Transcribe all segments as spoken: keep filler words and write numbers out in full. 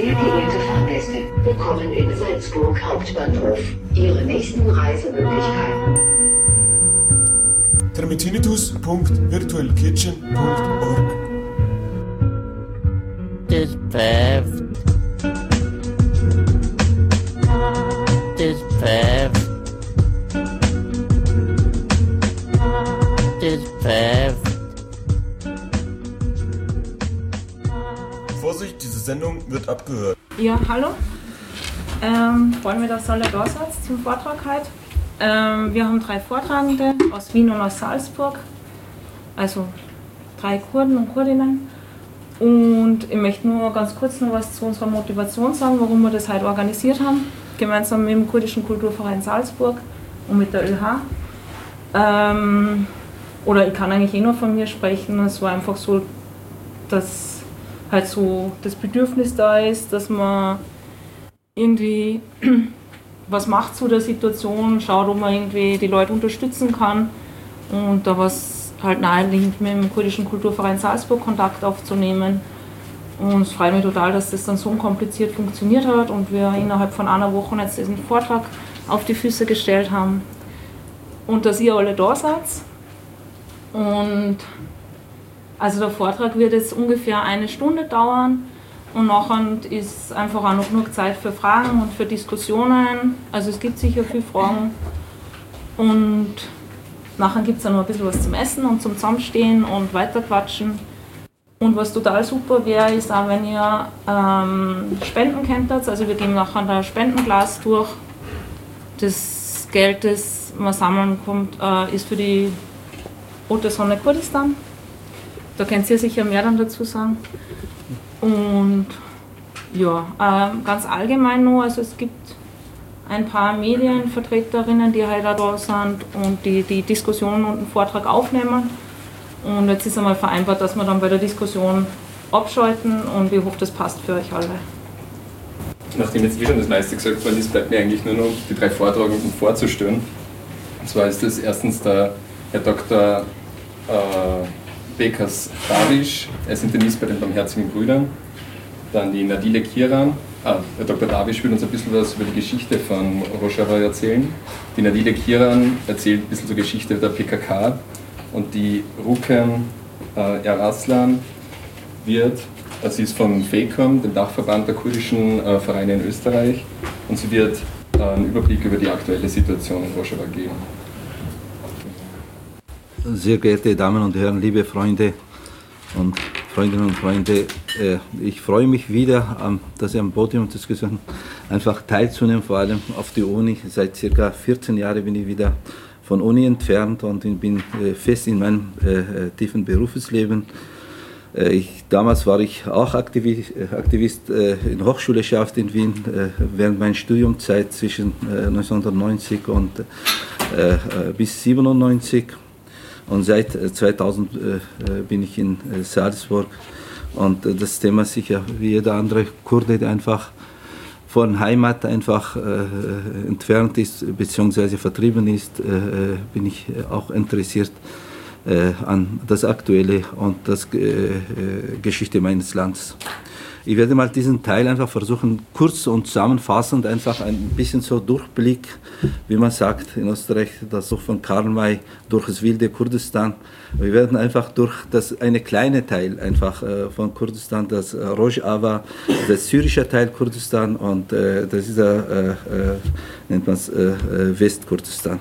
Sehr geehrte Fahrgäste, willkommen in Salzburg Hauptbahnhof. Ihre nächsten Reisemöglichkeiten. termitinitus punkt virtualkitchen punkt org Das pfeift. Das pfeift. Das pfeift. Vorsicht, diese Sendung wird abgehört. Ja, hallo. Ähm, freuen wir, dass alle da seid zum Vortrag heute. Ähm, wir haben drei Vortragende aus Wien und aus Salzburg, also drei Kurden und Kurdinnen. Und ich möchte nur ganz kurz noch was zu unserer Motivation sagen, warum wir das heute organisiert haben, gemeinsam mit dem Kurdischen Kulturverein Salzburg und mit der ÖH. Ähm, oder ich kann eigentlich eh nur von mir sprechen. Es war einfach so, dass halt so das Bedürfnis da ist, dass man irgendwie was macht zu der Situation, schaut, ob man irgendwie die Leute unterstützen kann. Und da war es halt naheliegend, mit dem Kurdischen Kulturverein Salzburg Kontakt aufzunehmen. Und es freut mich total, dass das dann so unkompliziert funktioniert hat und wir innerhalb von einer Woche jetzt diesen Vortrag auf die Füße gestellt haben. Und dass ihr alle da seid. Und also der Vortrag wird jetzt ungefähr eine Stunde dauern. Und nachher ist einfach auch noch genug Zeit für Fragen und für Diskussionen. Also es gibt sicher viele Fragen. Und nachher gibt es dann noch ein bisschen was zum Essen und zum Zusammenstehen und weiterquatschen. Und was total super wäre, ist auch, wenn ihr ähm, spenden könntet. Also wir gehen nachher ein Spendenglas durch. Das Geld, das man sammeln kommt, äh, ist für die Rote Sonne Kurdistan. Da könnt ihr sicher mehr dann dazu sagen. Und ja, äh, ganz allgemein noch, also es gibt ein paar Medienvertreterinnen, die heute da sind und die die Diskussion und den Vortrag aufnehmen. Und jetzt ist einmal vereinbart, dass wir dann bei der Diskussion abschalten und ich hoffe, das passt für euch alle. Nachdem jetzt eh schon das meiste gesagt worden ist, bleibt mir eigentlich nur noch die drei Vortragenden vorzustellen. Und zwar ist das erstens der Herr Doktor Äh, Bekas Davish, er ist Internist bei den Barmherzigen Brüdern. Dann die Nadile Kiran, ah, Herr Doktor Davish will uns ein bisschen was über die Geschichte von Rojava erzählen. Die Nadile Kiran erzählt ein bisschen zur Geschichte der P K K. Und die Ruken äh, Eraslan wird, also sie ist vom FECOM, dem Dachverband der kurdischen äh, Vereine in Österreich, und sie wird äh, einen Überblick über die aktuelle Situation in Rojava geben. Sehr geehrte Damen und Herren, liebe Freunde und Freundinnen und Freunde, ich freue mich wieder, dass ich am Podium Diskussion einfach teilzunehmen, vor allem auf die Uni. Seit circa vierzehn Jahren bin ich wieder von Uni entfernt und ich bin fest in meinem tiefen Berufsleben. Ich, damals war ich auch Aktivist, Aktivist in Hochschulschaft in Wien während meiner Studiumzeit zwischen neunzehnhundertneunzig und bis siebenundneunzig. Und seit zweitausend äh, bin ich in äh, Salzburg und äh, das Thema sicher wie jeder andere Kurde, der einfach von Heimat einfach äh, entfernt ist bzw. vertrieben ist, äh, bin ich auch interessiert äh, an das Aktuelle und das äh, Geschichte meines Landes. Ich werde mal diesen Teil einfach versuchen, kurz und zusammenfassend einfach ein bisschen so Durchblick, wie man sagt in Österreich, das so von Karl May durch das wilde Kurdistan. Wir werden einfach durch das eine kleine Teil einfach äh, von Kurdistan, das äh, Rojava, das syrische Teil Kurdistan und äh, das ist äh, äh, nennt man es äh, Westkurdistan.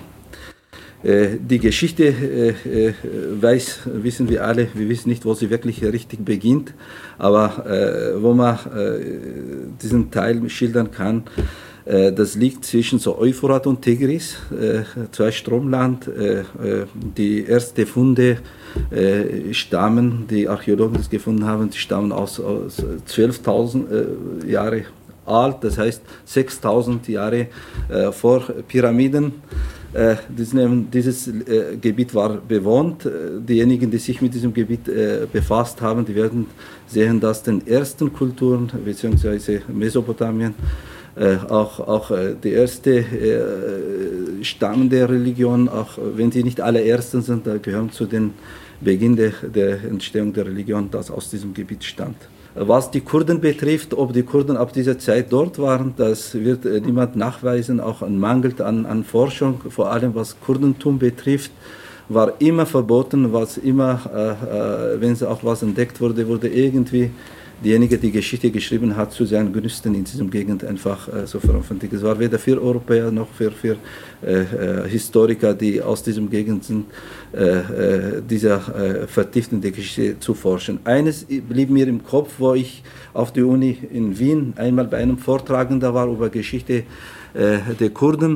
Die Geschichte äh, weiß, wissen wir alle, wir wissen nicht, wo sie wirklich richtig beginnt, aber äh, wo man äh, diesen Teil schildern kann, äh, das liegt zwischen so Euphrat und Tigris, äh, zwei Stromland. Äh, die ersten Funde äh, stammen, die Archäologen das gefunden haben, die stammen aus, aus zwölftausend äh, Jahre alt, das heißt sechstausend Jahre äh, vor Pyramiden. Äh, dieses äh, Gebiet war bewohnt. Diejenigen, die sich mit diesem Gebiet äh, befasst haben, die werden sehen, dass den ersten Kulturen bzw. Mesopotamien äh, auch, auch äh, die erste äh, Stamm der Religion, auch wenn sie nicht alle ersten sind, da gehören zu den Beginn der, der Entstehung der Religion, das aus diesem Gebiet stammt. Was die Kurden betrifft, ob die Kurden ab dieser Zeit dort waren, das wird äh, niemand nachweisen, auch ein Mangel an, an Forschung, vor allem was Kurdentum betrifft, war immer verboten, was immer, äh, äh, wenn es auch was entdeckt wurde, wurde irgendwie diejenige, die Geschichte geschrieben hat, zu seinen Günsten in diesem Gegend einfach äh, so veröffentlicht. Es war weder für Europäer noch für, für äh, äh, Historiker, die aus diesem Gegend sind, äh, äh, dieser äh, vertiefende Geschichte zu forschen. Eines blieb mir im Kopf, wo ich auf der Uni in Wien einmal bei einem Vortragender war über Geschichte äh, der Kurden.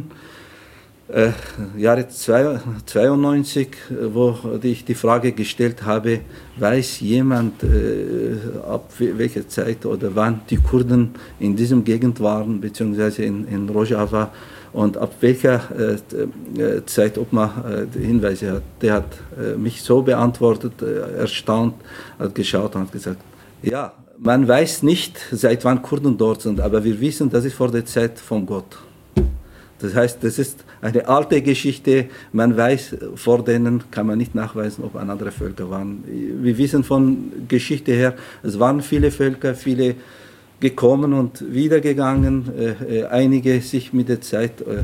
Äh, Jahre zweiundneunzig, wo ich die Frage gestellt habe, weiß jemand, äh, ab welcher Zeit oder wann die Kurden in diesem Gegend waren, beziehungsweise in, in Rojava, und ab welcher äh, Zeit, ob man äh, Hinweise hat. Der hat äh, mich so beantwortet, äh, erstaunt, hat geschaut und hat gesagt, ja, man weiß nicht, seit wann Kurden dort sind, aber wir wissen, das ist vor der Zeit von Gott. Das heißt, das ist eine alte Geschichte, man weiß, vor denen kann man nicht nachweisen, ob andere Völker waren. Wir wissen von Geschichte her, es waren viele Völker, viele gekommen und wieder gegangen, äh, einige sich mit der Zeit äh,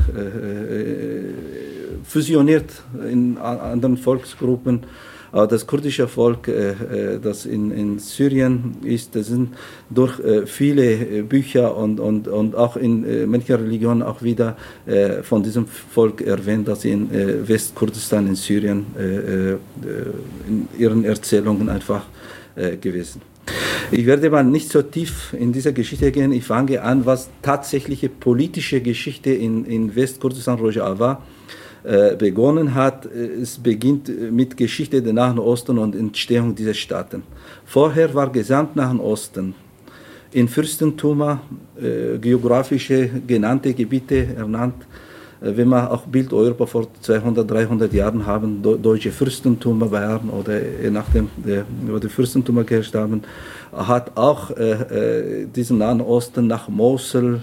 äh, fusioniert in anderen Volksgruppen. Aber das kurdische Volk, äh, das in, in Syrien ist, das sind durch äh, viele Bücher und, und, und auch in äh, mancher Religionen auch wieder äh, von diesem Volk erwähnt, dass sie in äh, Westkurdistan in Syrien äh, äh, in ihren Erzählungen einfach äh, gewesen. Ich werde mal nicht so tief in dieser Geschichte gehen. Ich fange an, was tatsächliche politische Geschichte in, in Westkurdistan, Rojava, begonnen hat. Es beginnt mit Geschichte des Nahen Osten und Entstehung dieser Staaten. Vorher war gesamt Nahen Osten in Fürstentümer, äh, geografische genannte Gebiete ernannt. Äh, wenn wir auch Bild Europa vor zweihundert, dreihundert Jahren haben, do, deutsche Fürstentümer waren oder je nachdem, der, wo die Fürstentümer geherrscht haben, hat auch äh, diesen Nahen Osten nach Mosul,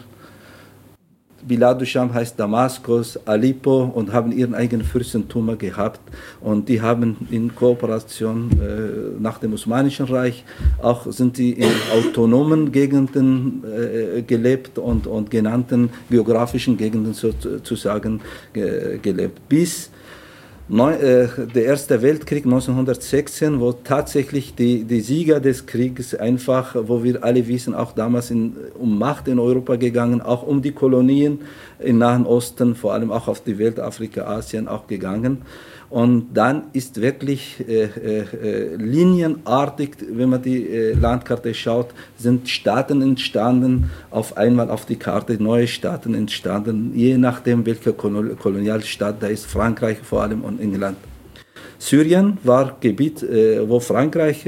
Bilad Sham heißt Damaskus, Aleppo, und haben ihren eigenen Fürstentümer gehabt, und die haben in Kooperation äh, nach dem Osmanischen Reich auch sind die in autonomen Gegenden äh, gelebt und, und genannten geografischen Gegenden sozusagen ge, gelebt. Bis Neu, äh, der Erste Weltkrieg neunzehnhundertsechzehn, wo tatsächlich die, die Sieger des Krieges einfach, wo wir alle wissen, auch damals in, um Macht in Europa gegangen, auch um die Kolonien im Nahen Osten, vor allem auch auf die Welt, Afrika, Asien auch gegangen. Und dann ist wirklich äh, äh, linienartig, wenn man die äh, Landkarte schaut, sind Staaten entstanden, auf einmal auf die Karte neue Staaten entstanden, je nachdem welcher Kolonialstaat da ist, Frankreich vor allem und England. Syrien war Gebiet, äh, wo Frankreich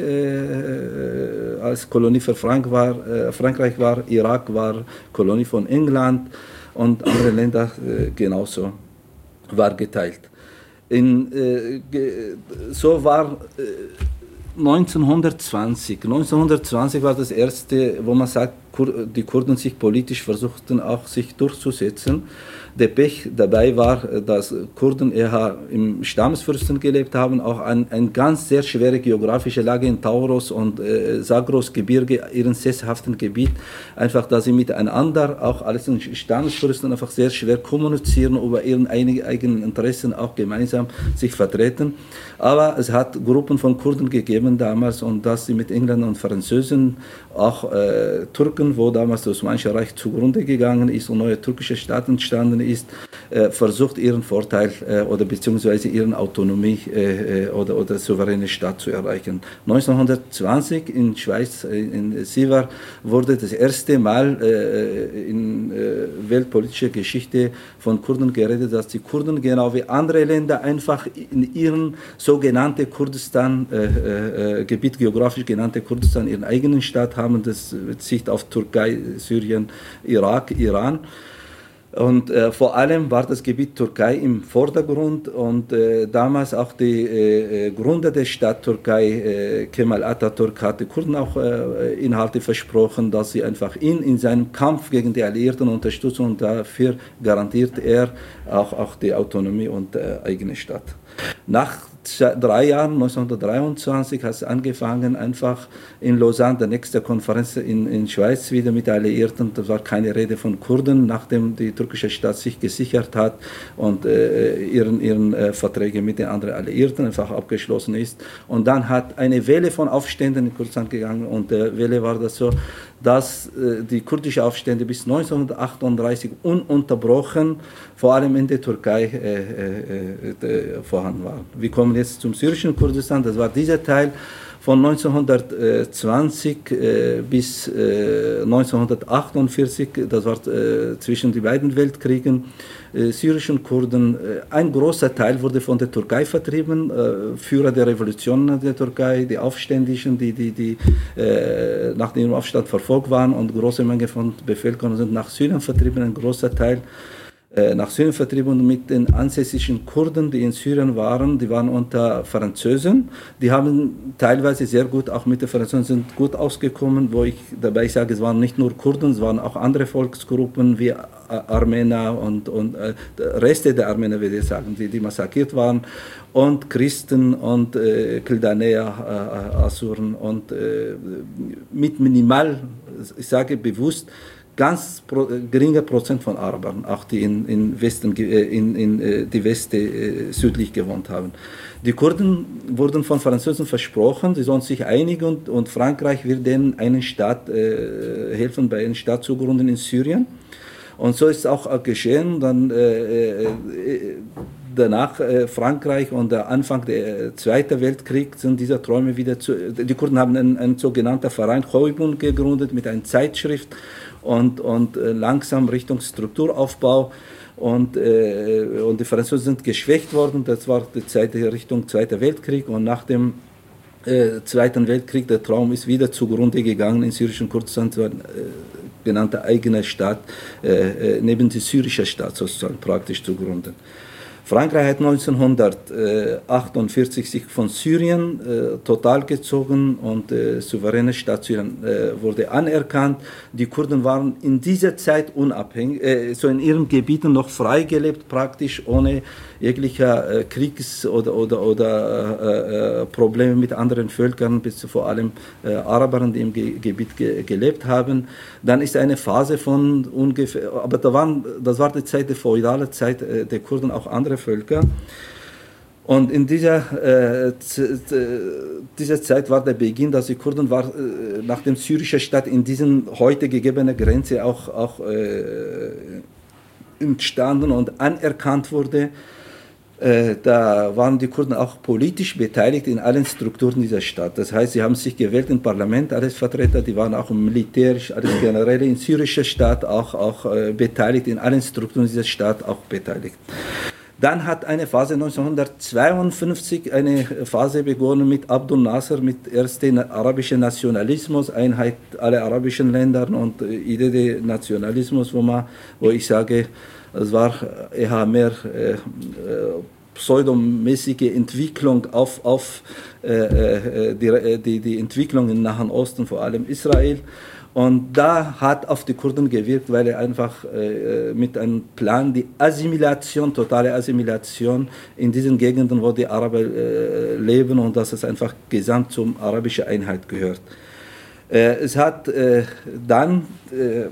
äh, als Kolonie für Frank war, äh, Frankreich war, Irak war Kolonie von England und andere Länder äh, genauso war geteilt. In, äh, so war äh, neunzehnhundertzwanzig. neunzehnhundertzwanzig war das erste, wo man sagt, Kur die Kurden sich politisch versuchten auch sich durchzusetzen. Der Pech dabei war, dass Kurden eher im Stammesfürsten gelebt haben, auch eine ein ganz sehr schwere geografische Lage in Tauros und äh, Zagros-Gebirge, ihren sesshaften Gebiet, einfach, dass sie miteinander, auch alles Stammesfürsten, einfach sehr schwer kommunizieren, über ihren eigenen Interessen auch gemeinsam sich vertreten. Aber es hat Gruppen von Kurden gegeben damals, und dass sie mit Engländern und Französen, auch äh, Türken, wo damals das Osmanische Reich zugrunde gegangen ist und neue türkische Staat entstanden ist, äh, versucht ihren Vorteil äh, oder beziehungsweise ihren Autonomie äh, oder, oder souveräne Staat zu erreichen. neunzehnhundertzwanzig in Schweiz, äh, in Sivas, wurde das erste Mal äh, in äh, weltpolitischer Geschichte von Kurden geredet, dass die Kurden genau wie andere Länder einfach in ihren sogenannten Kurdistan, äh, äh, Gebiet geografisch genannte Kurdistan, ihren eigenen Staat haben. Das bezieht auf Türkei, Syrien, Irak, Iran. Und äh, vor allem war das Gebiet Türkei im Vordergrund, und äh, damals auch die äh, Gründer der Stadt Türkei, äh, Kemal Atatürk, hatte Kurden auch äh, Inhalte versprochen, dass sie einfach ihn in seinem Kampf gegen die Alliierten unterstützen, und dafür garantiert er auch, auch die Autonomie und äh, eigene Stadt. Nach drei Jahren, neunzehnhundertdreiundzwanzig, hat es angefangen, einfach in Lausanne, der nächste Konferenz in, in Schweiz, wieder mit Alliierten. Da war keine Rede von Kurden, nachdem die türkische Staat sich gesichert hat und äh, ihren, ihren äh, Verträge mit den anderen Alliierten einfach abgeschlossen ist. Und dann hat eine Welle von Aufständen in Kurdistan gegangen und der Welle war das so, dass äh, die kurdischen Aufstände bis neunzehnhundertachtunddreißig ununterbrochen, vor allem in der Türkei, äh, äh, äh, vorhanden waren. Wir kommen jetzt zum syrischen Kurdistan. Das war dieser Teil von neunzehnhundertzwanzig äh, bis äh, neunzehnhundertachtundvierzig, das war äh, zwischen den beiden Weltkriegen, äh, syrischen Kurden. Äh, ein großer Teil wurde von der Türkei vertrieben, äh, Führer der Revolution in der Türkei, die Aufständischen, die, die, die äh, nach dem Aufstand verfolgt waren, und große Menge von Bevölkerung sind nach Syrien vertrieben, ein großer Teil nach Syrien vertrieben, und mit den ansässigen Kurden, die in Syrien waren, die waren unter Französen. Die haben teilweise sehr gut, auch mit den Franzosen sind gut ausgekommen, wo ich dabei sage, es waren nicht nur Kurden, es waren auch andere Volksgruppen wie Armener und, und äh, Reste der Armener, würde ich sagen, die, die massakriert waren, und Christen und äh, Kildanäer, äh, Asuren, und äh, mit minimal, ich sage bewusst, ganz pro, geringer Prozent von Arabern, auch die in, in Westen, in, in die Weste äh, südlich gewohnt haben. Die Kurden wurden von Franzosen versprochen, sie sollen sich einigen, und, und Frankreich wird denen einen Staat äh, helfen, bei einem Staat zu gründen in Syrien. Und so ist es auch geschehen. Dann äh, äh, danach äh, Frankreich und der Anfang des Zweiten Weltkriegs sind diese Träume wieder zu. Die Kurden haben einen, einen sogenannten Verein Hoybun gegründet mit einer Zeitschrift. Und, und äh, langsam Richtung Strukturaufbau, und, äh, und die Franzosen sind geschwächt worden. Das war die Zeit Richtung Zweiter Weltkrieg, und nach dem äh, Zweiten Weltkrieg, der Traum ist wieder zugrunde gegangen in syrischen Kurdistan, so ein äh, genannter eigener Staat, äh, äh, neben dem syrischen Staat sozusagen praktisch zugrunde. Frankreich hat neunzehnhundertachtundvierzig sich von Syrien äh, total gezogen, und äh, souveräne Staat Syrien äh, wurde anerkannt. Die Kurden waren in dieser Zeit unabhängig, äh, so in ihren Gebieten noch frei gelebt, praktisch ohne jeglicher äh, Kriegs- oder, oder, oder äh, Probleme mit anderen Völkern, bis vor allem äh, Arabern, die im Ge- Gebiet ge- gelebt haben. Dann ist eine Phase von ungefähr, aber da waren, das war die Zeit, die feudale Zeit äh, der Kurden, auch andere Völker. Und in dieser, äh, z- z- dieser Zeit war der Beginn, dass die Kurden war, äh, nach dem syrischen Staat in diesen heute gegebenen Grenze auch, auch äh, entstanden und anerkannt wurde. Äh, da waren die Kurden auch politisch beteiligt in allen Strukturen dieser Stadt. Das heißt, sie haben sich gewählt im Parlament, alles Vertreter, die waren auch militärisch, alles Generäle im syrischen Staat auch, auch äh, beteiligt, in allen Strukturen dieser Stadt auch beteiligt. Dann hat eine Phase neunzehnhundertzweiundfünfzig, eine Phase begonnen mit Abdul Nasser, mit ersten arabischen Nationalismus, Einheit aller arabischen Länder und Idee des Nationalismus, wo, man, wo ich sage, es war eher mehr äh, pseudomäßige Entwicklung auf, auf äh, die, die, die Entwicklung im Nahen Osten, vor allem Israel. Und da hat auf die Kurden gewirkt, weil er einfach äh, mit einem Plan die Assimilation, totale Assimilation in diesen Gegenden, wo die Araber äh, leben, und dass es einfach gesamt zum arabischen Einheit gehört. Äh, es hat äh, dann äh,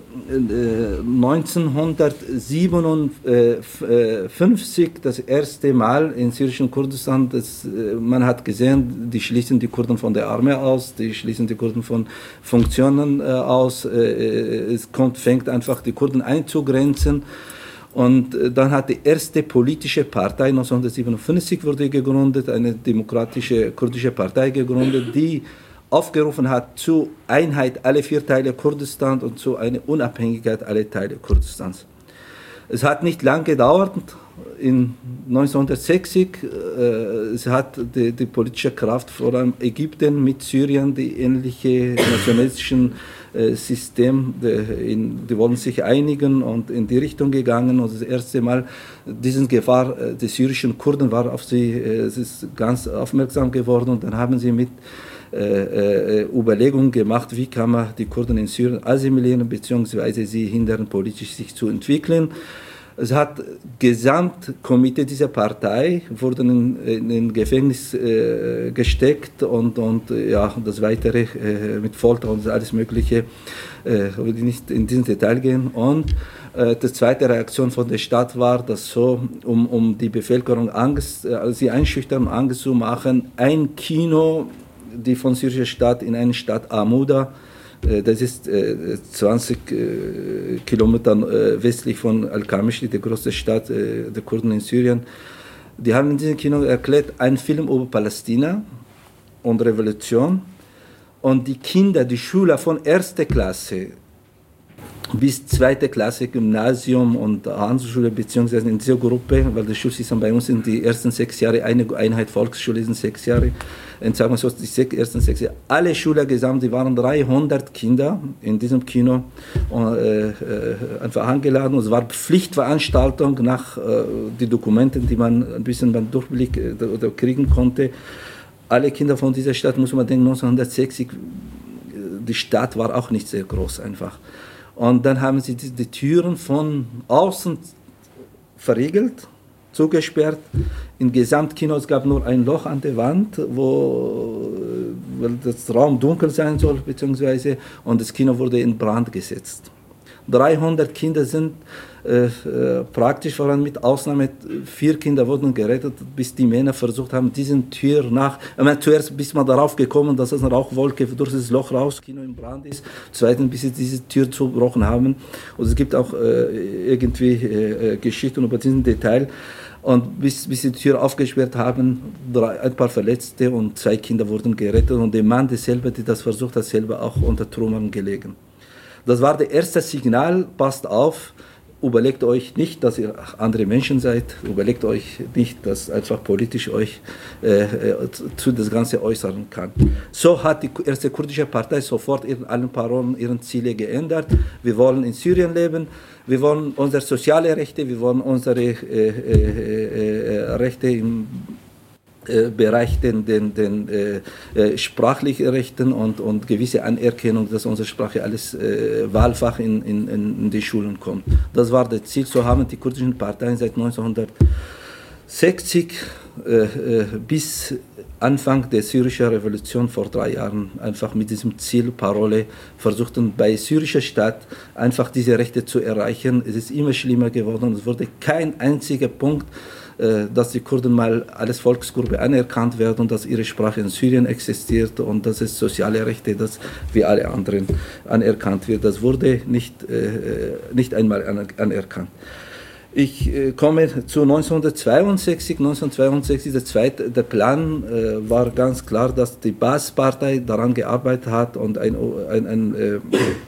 neunzehnhundertsiebenundfünfzig das erste Mal in syrischen Kurdistan, das, äh, man hat gesehen, die schließen die Kurden von der Armee aus, die schließen die Kurden von Funktionen äh, aus, äh, es kommt, fängt einfach die Kurden einzugrenzen. Und dann hat die erste politische Partei, neunzehnhundertsiebenundfünfzig wurde gegründet, eine demokratische kurdische Partei gegründet, die aufgerufen hat zur Einheit aller vier Teile Kurdistans und zu einer Unabhängigkeit aller Teile Kurdistans. Es hat nicht lange gedauert, in neunzehnhundertsechzig, äh, es hat die, die politische Kraft, vor allem Ägypten mit Syrien, die ähnliche nationalistischen äh, System, die, in, die wollen sich einigen und in die Richtung gegangen. Und das erste Mal, diese Gefahr äh, der syrischen Kurden war auf sie, äh, es ist ganz aufmerksam geworden, und dann haben sie mit Äh, äh, Überlegungen gemacht, wie kann man die Kurden in Syrien assimilieren, beziehungsweise sie hindern, politisch sich zu entwickeln. Es hat Gesamtkomitee dieser Partei wurden in, in, in Gefängnis äh, gesteckt und, und ja, das Weitere äh, mit Folter und alles Mögliche, äh, will ich nicht in diesen Detail gehen. Und äh, die zweite Reaktion von der Stadt war, dass so, um, um die Bevölkerung Angst, also sie einschüchtern, Angst zu machen, ein Kino, die von syrischer Stadt in eine Stadt Amuda, das ist äh, zwanzig äh, Kilometer äh, westlich von Al-Qamishli, der größte Stadt äh, der Kurden in Syrien. Die haben in diesem Kino erklärt, ein Film über Palästina und Revolution. Und die Kinder, die Schüler von erster Klasse bis zweite Klasse, Gymnasium und Handelsschule, beziehungsweise in dieser Gruppe, weil das Schulsystem bei uns sind die ersten sechs Jahre, eine Einheit Volksschule sind sechs Jahre, und sagen wir so, die ersten sechs Jahre, alle Schüler gesamt, die waren dreihundert Kinder in diesem Kino äh, äh, einfach eingeladen. Und es war Pflichtveranstaltung nach äh, den Dokumenten, die man ein bisschen beim Durchblick äh, oder kriegen konnte. Alle Kinder von dieser Stadt, muss man denken, neunzehnhundertsechzig, die Stadt war auch nicht sehr groß einfach. Und dann haben sie die, die Türen von außen verriegelt, zugesperrt. Im Gesamtkino, es gab nur ein Loch an der Wand, wo weil das Raum dunkel sein soll, beziehungsweise, und das Kino wurde in Brand gesetzt. dreihundert Kinder sind äh, äh, praktisch, vor allem mit Ausnahme, vier Kinder wurden gerettet, bis die Männer versucht haben, diese Tür nach, ich meine, zuerst bis man darauf gekommen, dass es eine Rauchwolke durch das Loch raus, Kino in Brand ist, zweitens, bis sie diese Tür zugebrochen haben. Und es gibt auch äh, irgendwie äh, Geschichten über diesen Detail. Und bis, bis sie die Tür aufgesperrt haben, drei, ein paar Verletzte und zwei Kinder wurden gerettet. Und der Mann, der selber, der das versucht hat, selber auch unter Trümmern gelegen. Das war das erste Signal, passt auf, überlegt euch nicht, dass ihr andere Menschen seid, überlegt euch nicht, dass einfach politisch euch äh, zu das Ganze äußern kann. So hat die erste kurdische Partei sofort in allen Parolen ihre Ziele geändert. Wir wollen in Syrien leben, wir wollen unsere sozialen Rechte, wir wollen unsere äh, äh, äh, Rechte im Bereich den, den, den äh, sprachlichen Rechten und, und gewisse Anerkennung, dass unsere Sprache alles äh, Wahlfach in, in, in die Schulen kommt. Das war das Ziel. So haben die kurdischen Parteien seit neunzehnhundertsechzig äh, äh, bis Anfang der syrischen Revolution vor drei Jahren einfach mit diesem Ziel, Parole, versuchten bei syrischer Stadt einfach diese Rechte zu erreichen. Es ist immer schlimmer geworden. Es wurde kein einziger Punkt, dass die Kurden mal als Volksgruppe anerkannt werden und dass ihre Sprache in Syrien existiert und dass es soziale Rechte, dass wie alle anderen anerkannt wird. Das wurde nicht, äh, nicht einmal anerkannt. Ich äh, komme zu neunzehnhundertzweiundsechzig. neunzehnhundertzweiundsechzig, der, zweite, der Plan äh, war ganz klar, dass die Baas-Partei daran gearbeitet hat und ein, ein, ein äh,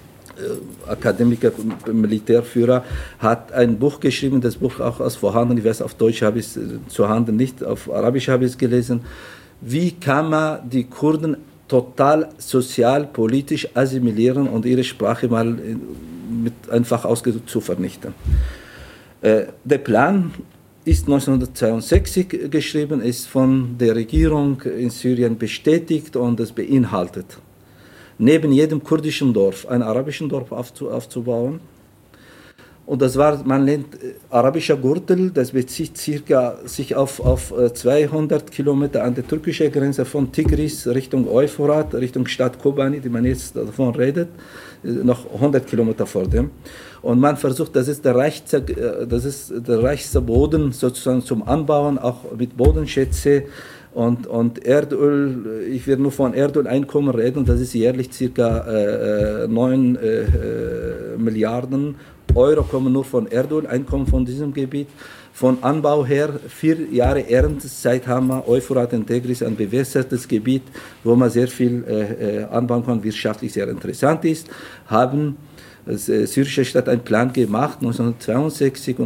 Akademiker, Militärführer, hat ein Buch geschrieben, das Buch auch als vorhanden, ich weiß, auf Deutsch habe ich es zu Handen nicht, auf Arabisch habe ich es gelesen. Wie kann man die Kurden total sozial, politisch assimilieren und ihre Sprache mal mit einfach ausgedrückt zu vernichten? Äh, der Plan ist neunzehnhundertzweiundsechzig geschrieben, ist von der Regierung in Syrien bestätigt und es beinhaltet, neben jedem kurdischen Dorf ein arabischen Dorf aufzubauen. Und das war, man nennt arabischer Gürtel, das bezieht circa sich auf, auf zweihundert Kilometer an der türkischen Grenze von Tigris Richtung Euphrat, Richtung Stadt Kobani, die man jetzt davon redet, noch hundert Kilometer vor dem. Und man versucht, das ist der reichste, das ist der reichste Boden sozusagen zum Anbauen, auch mit Bodenschätze. Und, und Erdöl, ich werde nur von Erdöleinkommen reden, das ist jährlich ca. äh, neun äh, Milliarden Euro kommen nur von Erdöleinkommen von diesem Gebiet. Von Anbau her, vier Jahre Erntezeit haben wir, Euphrat und Tigris, ein bewässertes Gebiet, wo man sehr viel äh, anbauen kann, wirtschaftlich sehr interessant ist, haben als äh, syrische Stadt einen Plan gemacht, neunzehnhundertzweiundsechzig und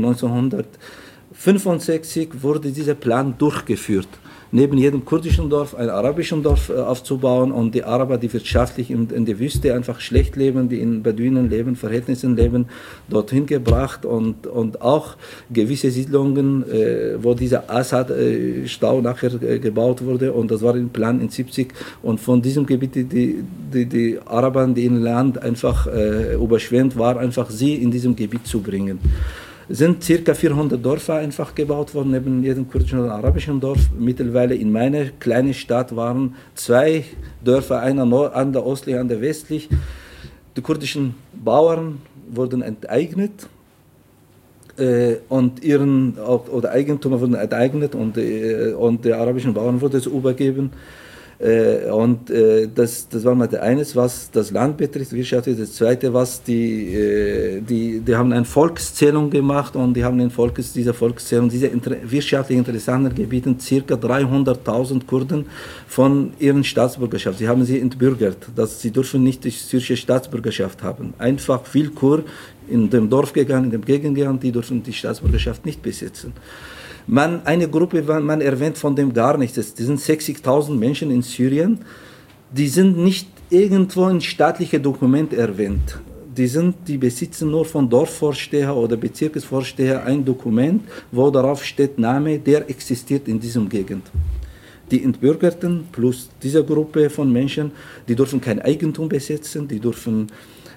neunzehnhundertfünfundsechzig wurde dieser Plan durchgeführt. Neben jedem kurdischen Dorf ein arabischen Dorf äh, aufzubauen und die Araber, die wirtschaftlich in, in der Wüste einfach schlecht leben, die in Beduinen leben, Verhältnissen leben, dorthin gebracht und, und auch gewisse Siedlungen, äh, wo dieser Assad-Stau äh, nachher äh, gebaut wurde und das war im Plan in siebzig und von diesem Gebiet, die, die, die Araber, die im Land einfach äh, überschwemmt waren, einfach sie in diesem Gebiet zu bringen. sind circa vierhundert Dörfer einfach gebaut worden, neben jedem kurdischen oder arabischen Dorf. Mittlerweile in meiner kleinen Stadt waren zwei Dörfer, einer nord, andere östlich, andere westlich. Die kurdischen Bauern wurden enteignet äh, und ihren oder Eigentümer wurden enteignet und, äh, und der arabischen Bauern wurde es übergeben. Äh, und äh, das, das war mal das eine, was das Land betrifft, Wirtschaft. Das zweite, was die, äh, die, die haben eine Volkszählung gemacht und die haben in Volkes, dieser Volkszählung, diese inter, wirtschaftlich interessanten Gebieten, circa dreihunderttausend Kurden von ihren Staatsbürgerschaft. Sie haben sie entbürgert, dass sie dürfen nicht die syrische Staatsbürgerschaft haben. Einfach Willkür in dem Dorf gegangen, in dem Gegend gegangen, die dürfen die Staatsbürgerschaft nicht besitzen. Man, eine Gruppe, man erwähnt von dem gar nichts. Das sind sechzigtausend Menschen in Syrien, die sind nicht irgendwo in staatlichen Dokumenten erwähnt. Die, sind, die besitzen nur von Dorfvorsteher oder Bezirksvorsteher ein Dokument, wo darauf steht, Name, der existiert in diesem Gegend. Die Entbürgerten plus diese Gruppe von Menschen, die dürfen kein Eigentum besitzen, die dürfen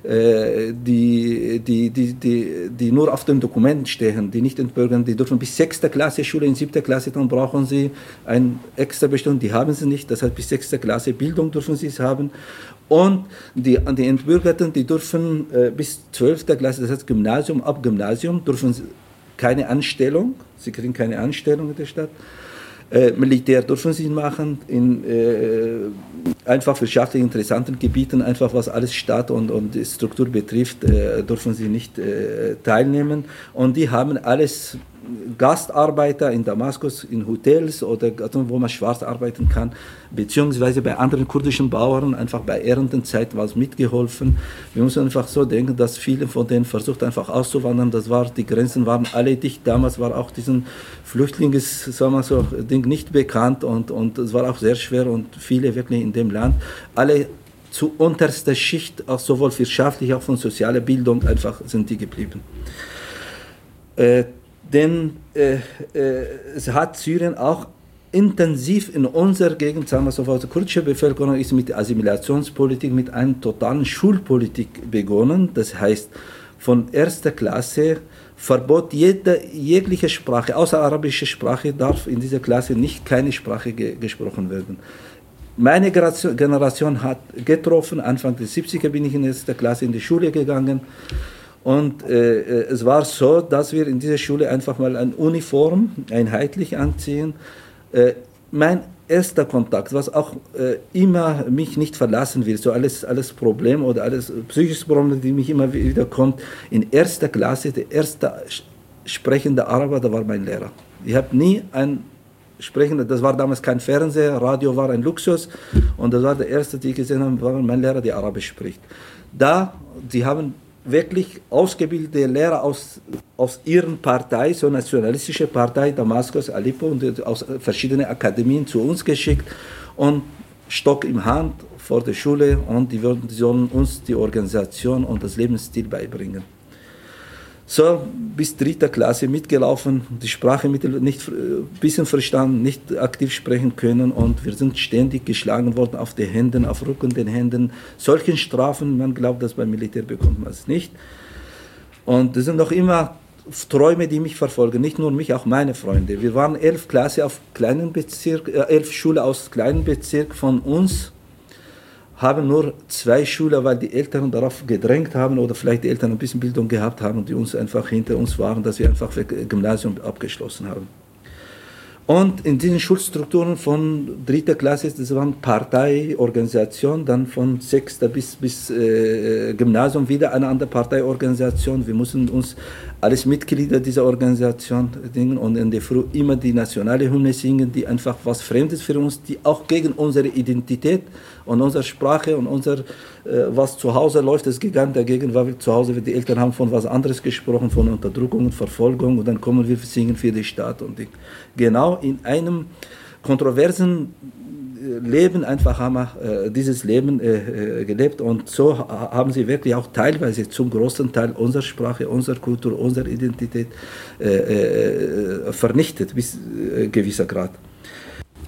Die, die, die, die, die nur auf den Dokumenten stehen, die nicht entbürgern, die dürfen bis sechste Klasse Schule, in siebter Klasse, dann brauchen sie eine extra Bestimmung, die haben sie nicht, das heißt bis sechste Klasse Bildung dürfen sie es haben. Und die, die Entbürgerten, die dürfen äh, bis zwölfte Klasse, das heißt Gymnasium, ab Gymnasium dürfen sie keine Anstellung, sie kriegen keine Anstellung in der Stadt. Äh, Militär dürfen sie machen, in äh, einfach wirtschaftlich interessanten Gebieten, einfach was alles Staat und, und Struktur betrifft, äh, dürfen sie nicht äh, teilnehmen. Und die haben alles Gastarbeiter in Damaskus, in Hotels oder wo man schwarz arbeiten kann, beziehungsweise bei anderen kurdischen Bauern, einfach bei Erntenzeit was mitgeholfen. Wir müssen einfach so denken, dass viele von denen versucht einfach auszuwandern. Das war, die Grenzen waren alle dicht. Damals war auch diesen Flüchtlings, sagen wir so, Ding nicht bekannt und, und es war auch sehr schwer und viele wirklich in dem Land, alle zu unterster Schicht, auch sowohl wirtschaftlich, auch von sozialer Bildung, einfach sind die geblieben. Äh, Denn äh, äh, es hat Syrien auch intensiv in unserer Gegend, sagen wir so, die kurdische Bevölkerung ist mit der Assimilationspolitik, mit einer totalen Schulpolitik begonnen. Das heißt, von erster Klasse verbot jede, jegliche Sprache, außer arabische Sprache, darf in dieser Klasse nicht keine Sprache ge gesprochen werden. Meine Generation hat getroffen, Anfang der siebziger bin ich in erster Klasse in die Schule gegangen. Und äh, es war so, dass wir in dieser Schule einfach mal eine Uniform einheitlich anziehen. Äh, mein erster Kontakt, was auch äh, immer mich nicht verlassen will, so alles, alles Problem oder alles psychische Probleme, die mich immer wieder kommt, in erster Klasse, der erste sprechende Araber, da war mein Lehrer. Ich habe nie ein sprechender, das war damals kein Fernseher, Radio war ein Luxus und das war der erste, den ich gesehen habe, war mein Lehrer, der Arabisch spricht. Da, die haben wirklich ausgebildete Lehrer aus, aus ihren Partei, so nationalistische Partei, Damaskus, Aleppo und aus verschiedenen Akademien zu uns geschickt und Stock im Hand vor der Schule und die, würden, die sollen uns die Organisation und das Lebensstil beibringen. So, bis dritter Klasse mitgelaufen, die Sprache nicht ein bisschen verstanden, nicht aktiv sprechen können und wir sind ständig geschlagen worden auf die Händen, auf Rücken, den Händen. Solchen Strafen, man glaubt, dass beim Militär bekommt man es nicht. Und das sind noch immer Träume, die mich verfolgen, nicht nur mich, auch meine Freunde. Wir waren elf Klasse auf kleinen Bezirk, äh, elf Schüler aus kleinen Bezirk von uns, haben nur zwei Schüler, weil die Eltern darauf gedrängt haben oder vielleicht die Eltern ein bisschen Bildung gehabt haben und die uns einfach hinter uns waren, dass wir einfach das Gymnasium abgeschlossen haben. Und in diesen Schulstrukturen von dritter Klasse, das waren Parteiorganisationen, dann von sechster bis, bis äh, Gymnasium wieder eine andere Parteiorganisation. Wir mussten uns alles Mitglieder dieser Organisation singen und in der Früh immer die nationale Hymne singen, die einfach was Fremdes für uns, die auch gegen unsere Identität und unsere Sprache und unser, äh, was zu Hause läuft, das gegangen dagegen, weil wir zu Hause, die Eltern haben von was anderes gesprochen, von Unterdrückung und Verfolgung und dann kommen wir singen für die Stadt und die, genau in einem kontroversen Leben einfach haben wir äh, dieses Leben äh, gelebt und so haben sie wirklich auch teilweise zum großen Teil unsere Sprache, unsere Kultur, unsere Identität äh, äh, vernichtet bis äh, gewisser Grad.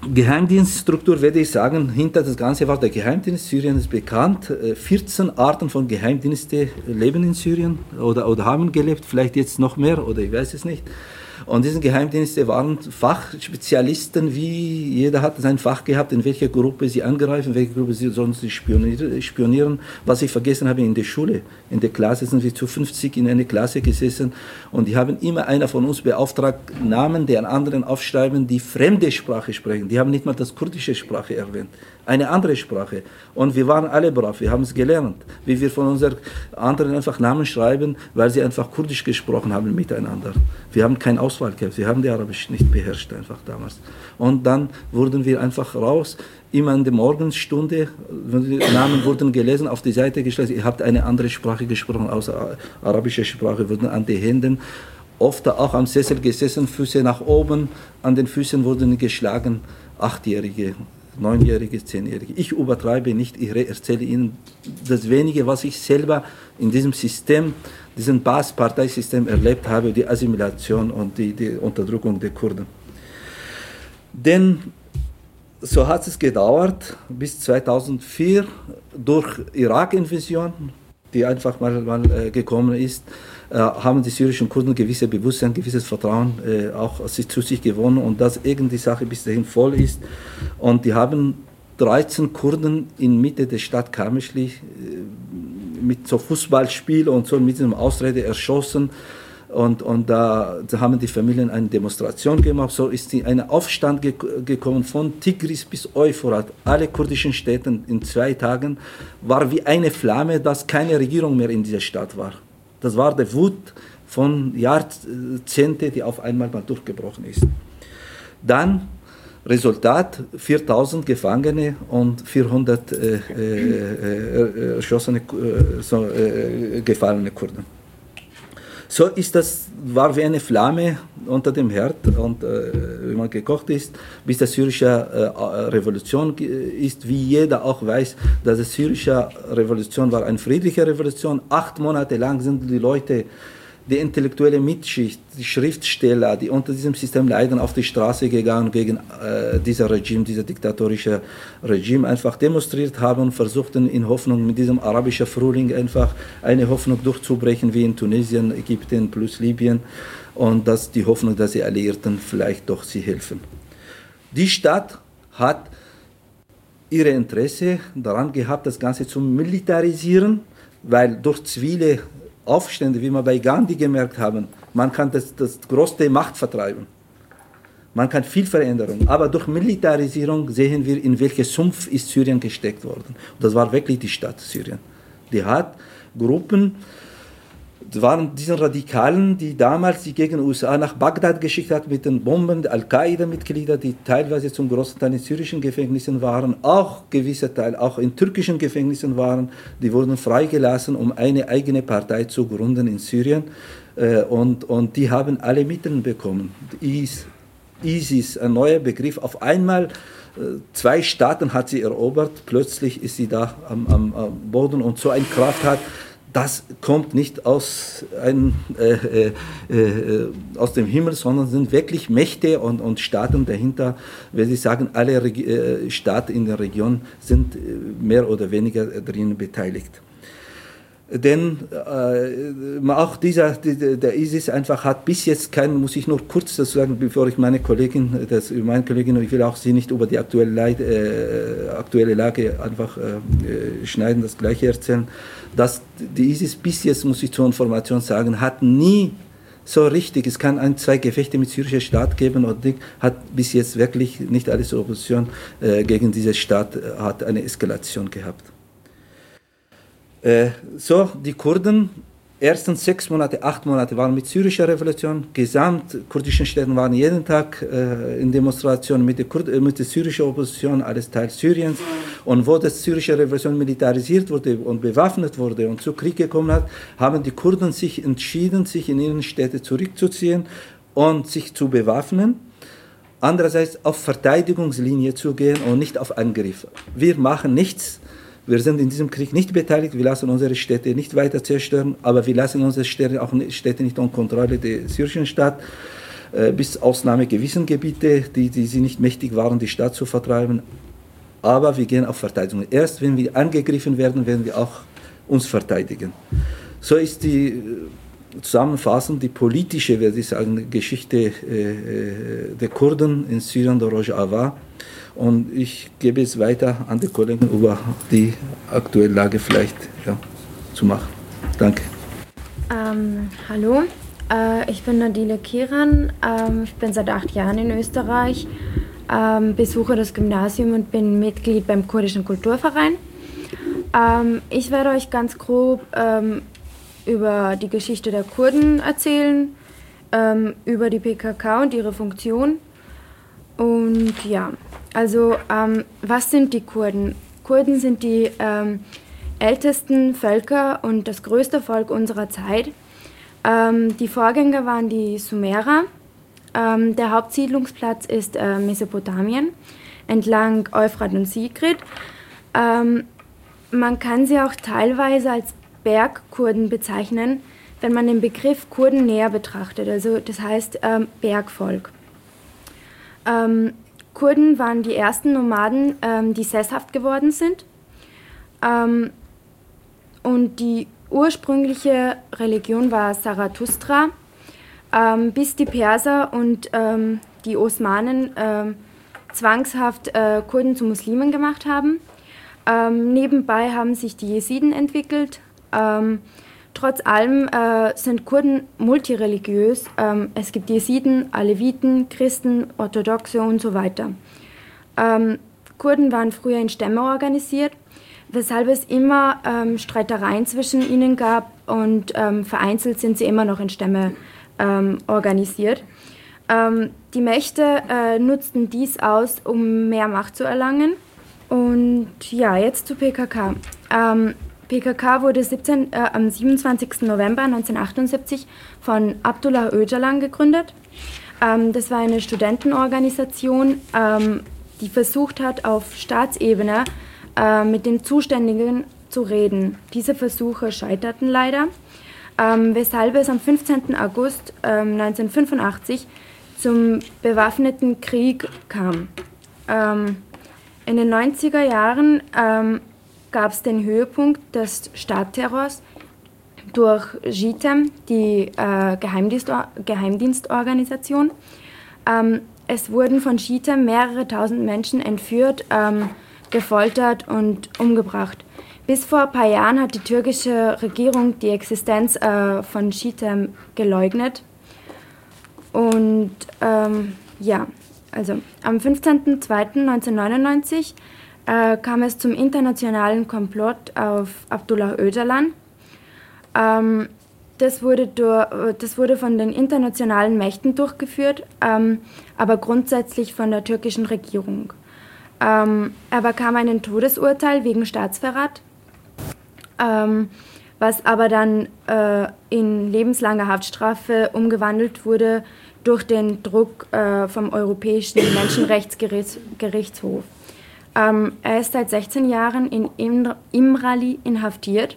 Geheimdienststruktur würde ich sagen, hinter das Ganze war der Geheimdienst. Syrien ist bekannt. vierzehn Arten von Geheimdiensten leben in Syrien oder, oder haben gelebt, vielleicht jetzt noch mehr oder ich weiß es nicht. Und diese Geheimdienste waren Fachspezialisten, wie jeder hat sein Fach gehabt, in welcher Gruppe sie angreifen, in welcher Gruppe sie sonst spionieren. Was ich vergessen habe in der Schule, in der Klasse sind wir zu fünfzig in einer Klasse gesessen und die haben immer einer von uns beauftragt, Namen der anderen aufschreiben, die fremde Sprache sprechen. Die haben nicht mal das kurdische Sprache erwähnt, eine andere Sprache. Und wir waren alle brav, wir haben es gelernt, wie wir von unseren anderen einfach Namen schreiben, weil sie einfach kurdisch gesprochen haben miteinander. Wir haben keine Auswahl gehabt, wir haben die Arabisch nicht beherrscht einfach damals. Und dann wurden wir einfach raus, immer in der Morgenstunde, die Namen wurden gelesen, auf die Seite geschlagen, ihr habt eine andere Sprache gesprochen, außer arabische Sprache, wurden an die Händen, oft auch am Sessel gesessen, Füße nach oben, an den Füßen wurden geschlagen, Achtjährige, Neunjährige, Zehnjährige. Ich übertreibe nicht, ich erzähle Ihnen das Wenige, was ich selber in diesem System, diesem Baas-Parteisystem erlebt habe, die Assimilation und die, die Unterdrückung der Kurden. Denn so hat es gedauert bis zweitausendvier durch Irak-Invasion, die einfach mal, mal äh, gekommen ist, äh, haben die syrischen Kurden gewisse Bewusstsein, gewisses Vertrauen äh, auch zu sich gewonnen und dass irgendwie die Sache bis dahin voll ist. Und die haben dreizehn Kurden in Mitte der Stadt Kameschli äh, mit so Fußballspiel und so mit diesem Ausrede erschossen. Und, und da, da haben die Familien eine Demonstration gemacht. So ist die, ein Aufstand ge gekommen von Tigris bis Euphrat. Alle kurdischen Städte in zwei Tagen war wie eine Flamme, dass keine Regierung mehr in dieser Stadt war. Das war der Wut von Jahrzehnten, die auf einmal mal durchgebrochen ist. Dann Resultat, viertausend Gefangene und vierhundert äh, äh, erschossene, äh, so, äh, gefallene Kurden. So ist das, war wie eine Flamme unter dem Herd und äh, wie man gekocht ist, bis die syrische äh, Revolution ist, wie jeder auch weiß, dass die syrische Revolution war eine friedliche Revolution. Acht Monate lang sind die Leute, die intellektuelle Mitschicht, die Schriftsteller, die unter diesem System leiden, auf die Straße gegangen gegen äh, dieser Regime, dieser diktatorische Regime, einfach demonstriert haben und versuchten in Hoffnung mit diesem arabischen Frühling einfach eine Hoffnung durchzubrechen, wie in Tunesien, Ägypten plus Libyen und dass die Hoffnung, dass die Alliierten vielleicht doch sie helfen. Die Stadt hat ihre Interesse daran gehabt, das Ganze zu militarisieren, weil durch zivile Aufstände, wie wir bei Gandhi gemerkt haben, man kann das, das größte Macht vertreiben. Man kann viel Veränderung. Aber durch Militarisierung sehen wir, in welchen Sumpf ist Syrien gesteckt worden. Und das war wirklich die Stadt Syrien. Die hat Gruppen, das waren diese Radikalen, die damals die gegen U S A nach Bagdad geschickt hat mit den Bomben, Al-Qaida-Mitglieder, die teilweise zum großen Teil in syrischen Gefängnissen waren, auch gewisse Teil auch in türkischen Gefängnissen waren. Die wurden freigelassen, um eine eigene Partei zu gründen in Syrien. Und, und die haben alle Mittel bekommen. IS, ISIS, ein neuer Begriff. Auf einmal zwei Staaten hat sie erobert, plötzlich ist sie da am, am, am Boden und so eine Kraft hat. Das kommt nicht aus, ein, äh, äh, aus dem Himmel, sondern sind wirklich Mächte und, und Staaten dahinter. Wenn Sie sagen, alle Regi- äh, Staaten in der Region sind mehr oder weniger darin beteiligt. Denn äh, auch dieser, die, der ISIS einfach hat bis jetzt keinen, muss ich nur kurz dazu sagen, bevor ich meine Kollegin, das, meine Kollegin, ich will auch sie nicht über die aktuelle, Leid, äh, aktuelle Lage einfach äh, schneiden, das Gleiche erzählen, dass die ISIS bis jetzt, muss ich zur Information sagen, hat nie so richtig, es kann ein, zwei Gefechte mit syrischer Staat geben und nicht, hat bis jetzt wirklich nicht alles Opposition äh, gegen diesen Staat äh, hat eine Eskalation gehabt. Äh, so, die Kurden, ersten sechs Monate, acht Monate waren mit syrischer Revolution, gesamt kurdischen Städten waren jeden Tag äh, in Demonstrationen mit der, Kur- äh, mit der syrischen Opposition, alles Teil Syriens. Und wo die syrische Revolution militarisiert wurde und bewaffnet wurde und zu Krieg gekommen hat, haben die Kurden sich entschieden, sich in ihre Städte zurückzuziehen und sich zu bewaffnen. Andererseits auf Verteidigungslinie zu gehen und nicht auf Angriff. Wir machen nichts. Wir sind in diesem Krieg nicht beteiligt, wir lassen unsere Städte nicht weiter zerstören, aber wir lassen unsere Städte auch nicht, Städte nicht unter Kontrolle der syrischen Stadt. äh, bis Ausnahme gewissen Gebiete, die, die sie nicht mächtig waren, die Stadt zu vertreiben. Aber wir gehen auf Verteidigung. Erst wenn wir angegriffen werden, werden wir auch uns verteidigen. So ist die zusammenfassend die politische, würde ich sagen, Geschichte äh, der Kurden in Syrien, der Rojava. Und ich gebe es weiter an die Kollegen, über die aktuelle Lage vielleicht ja, zu machen. Danke. Ähm, hallo, äh, ich bin Nadile Kiran. Ähm, ich bin seit acht Jahren in Österreich, ähm, besuche das Gymnasium und bin Mitglied beim Kurdischen Kulturverein. Ähm, ich werde euch ganz grob ähm, über die Geschichte der Kurden erzählen, ähm, über die P K K und ihre Funktion. Und ja, also ähm, was sind die Kurden? Kurden sind die ähm, ältesten Völker und das größte Volk unserer Zeit. Ähm, die Vorgänger waren die Sumerer. Ähm, der Hauptsiedlungsplatz ist äh, Mesopotamien, entlang Euphrat und Tigris. Ähm, man kann sie auch teilweise als Bergkurden bezeichnen, wenn man den Begriff Kurden näher betrachtet, also das heißt ähm, Bergvolk. Ähm, Kurden waren die ersten Nomaden, ähm, die sesshaft geworden sind. Ähm, und die ursprüngliche Religion war Zarathustra, ähm, bis die Perser und ähm, die Osmanen ähm, zwangshaft äh, Kurden zu Muslimen gemacht haben. Ähm, nebenbei haben sich die Jesiden entwickelt. Ähm, trotz allem äh, sind Kurden multireligiös. Ähm, es gibt Jesiden, Aleviten, Christen, Orthodoxe und so weiter. Ähm, Kurden waren früher in Stämme organisiert, weshalb es immer ähm, Streitereien zwischen ihnen gab und ähm, vereinzelt sind sie immer noch in Stämme ähm, organisiert. Ähm, die Mächte äh, nutzten dies aus, um mehr Macht zu erlangen. Und ja, jetzt zu P K K. Ähm, P K K wurde siebzehn, äh, am siebenundzwanzigsten November neunzehnhundertachtundsiebzig von Abdullah Öcalan gegründet. Ähm, das war eine Studentenorganisation, ähm, die versucht hat, auf Staatsebene äh, mit den Zuständigen zu reden. Diese Versuche scheiterten leider, ähm, weshalb es am fünfzehnten August ähm, neunzehnhundertfünfundachtzig zum bewaffneten Krieg kam. Ähm, in den neunziger Jahren ähm, gab es den Höhepunkt des Staatsterrors durch J I T E M, die äh, Geheimdienst Geheimdienstorganisation. Ähm, es wurden von J I T E M mehrere tausend Menschen entführt, ähm, gefoltert und umgebracht. Bis vor ein paar Jahren hat die türkische Regierung die Existenz äh, von J I T E M geleugnet. Und ähm, ja, also am fünfzehnten zweiten neunzehnhundertneunundneunzig äh, kam es zum internationalen Komplott auf Abdullah Öcalan. Ähm, das, wurde durch, das wurde von den internationalen Mächten durchgeführt, ähm, aber grundsätzlich von der türkischen Regierung. Ähm, er bekam ein Todesurteil wegen Staatsverrat, ähm, was aber dann äh, in lebenslange Haftstrafe umgewandelt wurde durch den Druck äh, vom Europäischen Menschenrechtsgerichtshof. Ähm, er ist seit sechzehn Jahren in Imrali inhaftiert.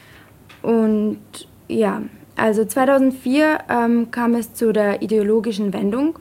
Und ja, also zweitausendvier ähm, kam es zu der ideologischen Wendung.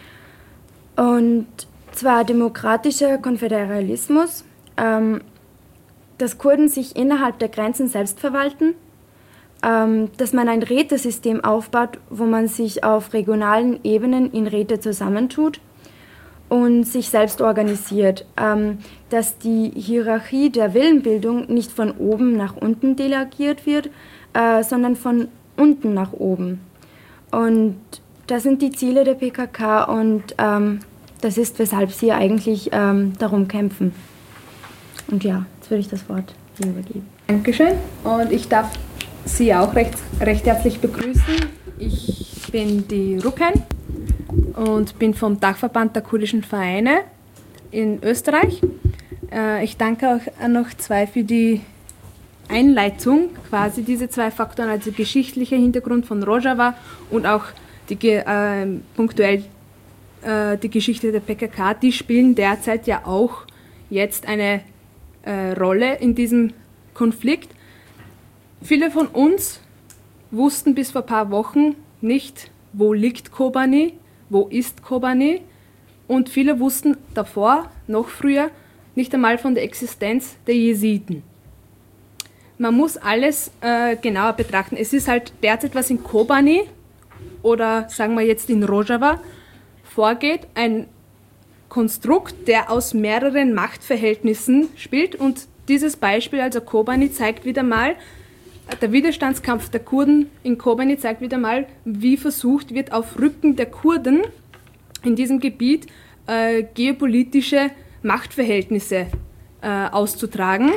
Und zwar demokratischer Konföderalismus, ähm, dass Kurden sich innerhalb der Grenzen selbst verwalten, ähm, dass man ein Rätesystem aufbaut, wo man sich auf regionalen Ebenen in Räte zusammentut und sich selbst organisiert, ähm, dass die Hierarchie der Willenbildung nicht von oben nach unten delegiert wird, äh, sondern von unten nach oben. Und das sind die Ziele der P K K und ähm, das ist, weshalb sie eigentlich ähm, darum kämpfen. Und ja, jetzt würde ich das Wort hier übergeben. Dankeschön und ich darf Sie auch recht, recht herzlich begrüßen. Ich bin die Ruken und bin vom Dachverband der kurdischen Vereine in Österreich. Ich danke auch noch zwei für die Einleitung, quasi diese zwei Faktoren, also geschichtlicher Hintergrund von Rojava und auch die, äh, punktuell äh, die Geschichte der P K K, die spielen derzeit ja auch jetzt eine äh, Rolle in diesem Konflikt. Viele von uns wussten bis vor ein paar Wochen nicht, wo liegt Kobani, wo ist Kobani, und viele wussten davor, noch früher, nicht einmal von der Existenz der Jesiden. Man muss alles äh, genauer betrachten. Es ist halt derzeit, was in Kobani oder sagen wir jetzt in Rojava vorgeht, ein Konstrukt, der aus mehreren Machtverhältnissen spielt, und dieses Beispiel, also Kobani, zeigt wieder mal, der Widerstandskampf der Kurden in Kobani zeigt wieder mal, wie versucht wird, auf Rücken der Kurden in diesem Gebiet äh, geopolitische Machtverhältnisse äh, auszutragen.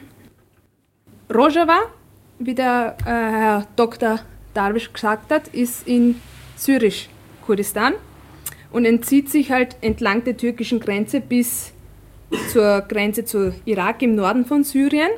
Rojava, wie der äh, Herr Doktor Darwish gesagt hat, ist in Syrisch-Kurdistan und entzieht sich halt entlang der türkischen Grenze bis zur Grenze zu Irak im Norden von Syrien.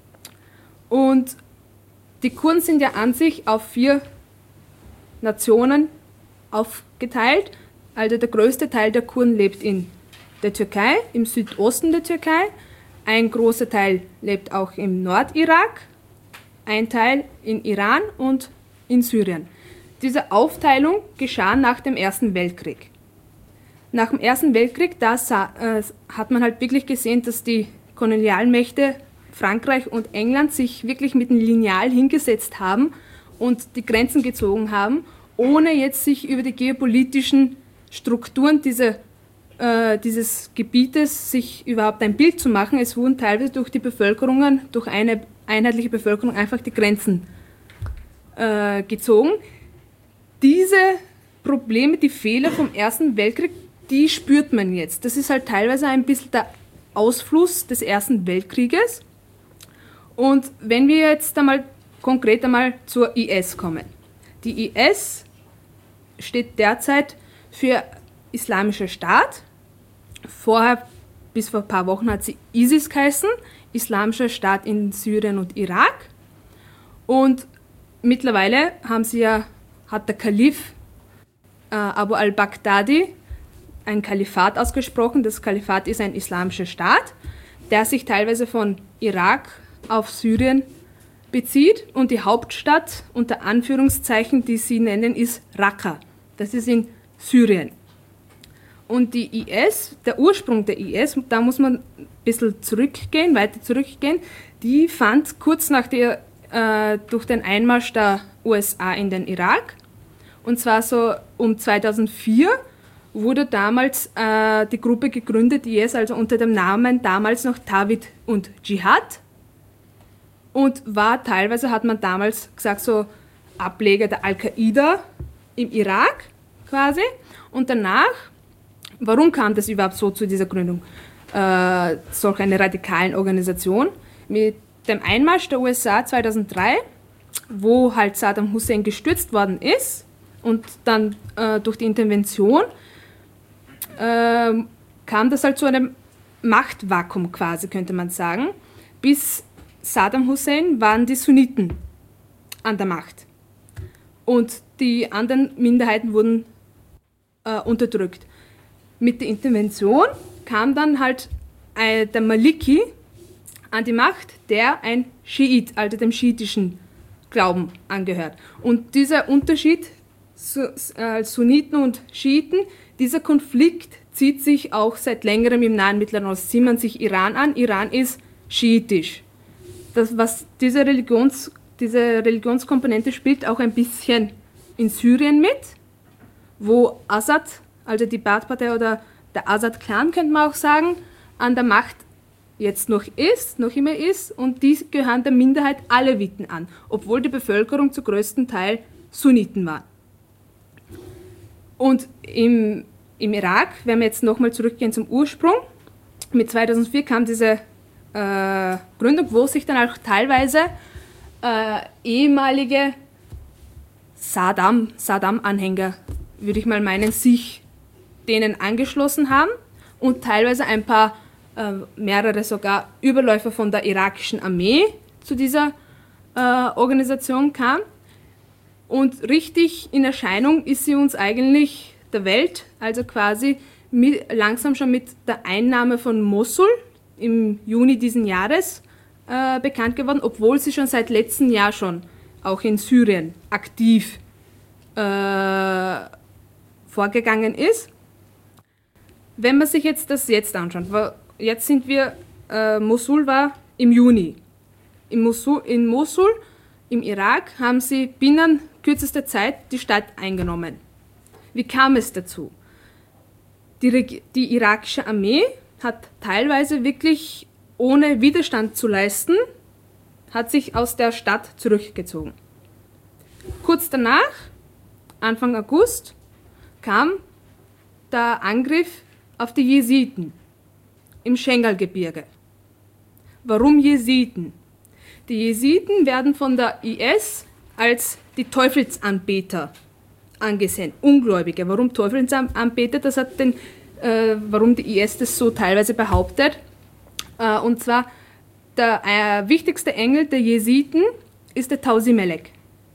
Und die Kurden sind ja an sich auf vier Nationen aufgeteilt. Also der größte Teil der Kurden lebt in der Türkei, im Südosten der Türkei. Ein großer Teil lebt auch im Nordirak, ein Teil in Iran und in Syrien. Diese Aufteilung geschah nach dem Ersten Weltkrieg. Nach dem Ersten Weltkrieg, da sah, äh, hat man halt wirklich gesehen, dass die Kolonialmächte Frankreich und England sich wirklich mit dem Lineal hingesetzt haben und die Grenzen gezogen haben, ohne jetzt sich über die geopolitischen Strukturen diese, äh, dieses Gebietes sich überhaupt ein Bild zu machen. Es wurden teilweise durch die Bevölkerungen, durch eine einheitliche Bevölkerung einfach die Grenzen äh, gezogen. Diese Probleme, die Fehler vom Ersten Weltkrieg, die spürt man jetzt. Das ist halt teilweise ein bisschen der Ausfluss des Ersten Weltkrieges. Und wenn wir jetzt einmal konkret einmal zur I S kommen. Die I S steht derzeit für Islamischer Staat. Vorher, bis vor ein paar Wochen, hat sie ISIS geheißen, Islamischer Staat in Syrien und Irak. Und mittlerweile haben sie ja, hat der Kalif äh, Abu al-Baghdadi ein Kalifat ausgesprochen. Das Kalifat ist ein islamischer Staat, der sich teilweise von Irak auf Syrien bezieht, und die Hauptstadt unter Anführungszeichen, die sie nennen, ist Raqqa. Das ist in Syrien. Und die I S, der Ursprung der I S, da muss man ein bisschen zurückgehen, weiter zurückgehen, die fand kurz nach der, äh, durch den Einmarsch der U S A in den Irak, und zwar so um zweitausendvier, wurde damals äh, die Gruppe gegründet, I S, also unter dem Namen damals noch Tawhid und Dschihad, und war teilweise, hat man damals gesagt, so Ableger der Al-Qaida im Irak quasi. Und danach, warum kam das überhaupt so zu dieser Gründung äh, solch einer radikalen Organisation? Mit dem Einmarsch der U S A zweitausenddrei, wo halt Saddam Hussein gestürzt worden ist, und dann äh, durch die Intervention äh, kam das halt zu einem Machtvakuum quasi, könnte man sagen. Bis Saddam Hussein waren die Sunniten an der Macht. Und die anderen Minderheiten wurden äh, unterdrückt. Mit der Intervention kam dann halt äh, der Maliki an die Macht, der ein Schiit, also dem schiitischen Glauben angehört. Und dieser Unterschied, äh, Sunniten und Schiiten, dieser Konflikt zieht sich auch seit längerem im Nahen Mittleren Osten. Sieht man sich Iran an, Iran ist schiitisch. Das, was diese, Religions, diese Religionskomponente spielt auch ein bisschen in Syrien mit, wo Assad, also die Baath-Partei oder der Assad-Clan, könnte man auch sagen, an der Macht jetzt noch ist, noch immer ist, und die gehören der Minderheit Aleviten an, obwohl die Bevölkerung zu größten Teil Sunniten war. Und im, im Irak, wenn wir jetzt nochmal zurückgehen zum Ursprung, mit zweitausendvier kam diese Äh, Gründung, wo sich dann auch teilweise äh, ehemalige Saddam, Saddam-Anhänger, würde ich mal meinen, sich denen angeschlossen haben, und teilweise ein paar, äh, mehrere sogar Überläufer von der irakischen Armee zu dieser äh, Organisation kam. Und richtig in Erscheinung ist sie uns eigentlich der Welt, also quasi mit, langsam schon mit der Einnahme von Mosul im Juni diesen Jahres äh, bekannt geworden, obwohl sie schon seit letztem Jahr schon auch in Syrien aktiv äh, vorgegangen ist. Wenn man sich jetzt das jetzt anschaut, weil jetzt sind wir, äh, Mosul war im Juni. In Mosul, in Mosul, im Irak, haben sie binnen kürzester Zeit die Stadt eingenommen. Wie kam es dazu? Die, die irakische Armee hat teilweise wirklich ohne Widerstand zu leisten, hat sich aus der Stadt zurückgezogen. Kurz danach, Anfang August, kam der Angriff auf die Jesiden im Schengalgebirge. Warum Jesiden? Die Jesiden werden von der I S als die Teufelsanbeter angesehen, Ungläubige. Warum Teufelsanbeter? Das hat den, äh, warum die I S das so teilweise behauptet. Äh, und zwar der äh, wichtigste Engel der Jesiden ist der Tausi Melek.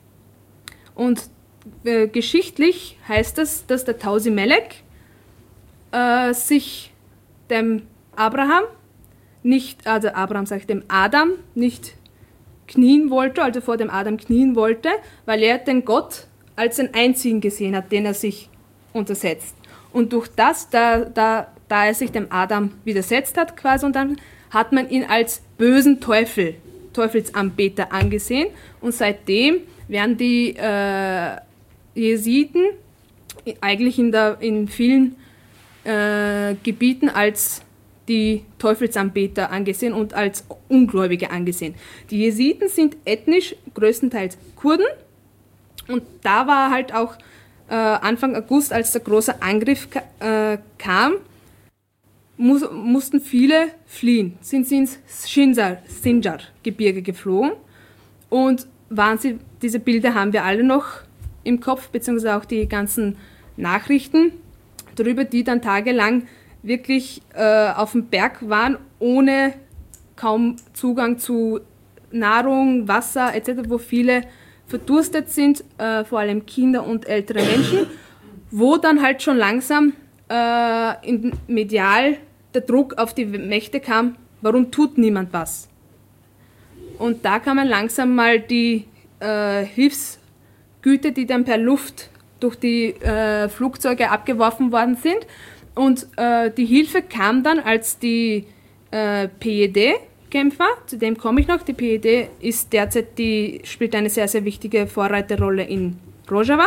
Und äh, geschichtlich heißt das, dass der Tausi Melek äh, sich dem Abraham nicht, also Abraham sagt dem Adam nicht knien wollte, also vor dem Adam knien wollte, weil er den Gott als den einzigen gesehen hat, den er sich untersetzt. Und durch das, da, da, da er sich dem Adam widersetzt hat quasi, und dann hat man ihn als bösen Teufel, Teufelsanbeter angesehen, und seitdem werden die äh, Jesiden eigentlich in, der, in vielen äh, Gebieten als die Teufelsanbeter angesehen und als Ungläubige angesehen. Die Jesiden sind ethnisch größtenteils Kurden, und da war halt auch äh, Anfang August, als der große Angriff ka- äh, kam, mu- mussten viele fliehen, sind sie ins Sinjar-Gebirge geflogen, und waren sie, diese Bilder haben wir alle noch im Kopf, beziehungsweise auch die ganzen Nachrichten darüber, die dann tagelang wirklich äh, auf dem Berg waren, ohne kaum Zugang zu Nahrung, Wasser et cetera, wo viele verdurstet sind, äh, vor allem Kinder und ältere Menschen, wo dann halt schon langsam äh, in medial der Druck auf die Mächte kam, warum tut niemand was? Und da kamen langsam mal die äh, Hilfsgüter, die dann per Luft durch die äh, Flugzeuge abgeworfen worden sind. Und äh, die Hilfe kam dann, als die äh, P Y D-Kämpfer, zu dem komme ich noch, die P Y D ist derzeit die, spielt eine sehr, sehr wichtige Vorreiterrolle in Rojava.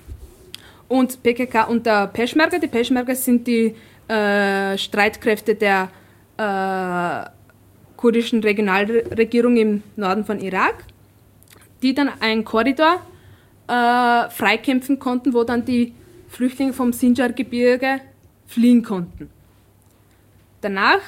Und P K K und der Peschmerga, die Peschmerga sind die äh, Streitkräfte der äh, kurdischen Regionalregierung im Norden von Irak, die dann einen Korridor äh, freikämpfen konnten, wo dann die Flüchtlinge vom Sinjar-Gebirge fliehen konnten. Danach,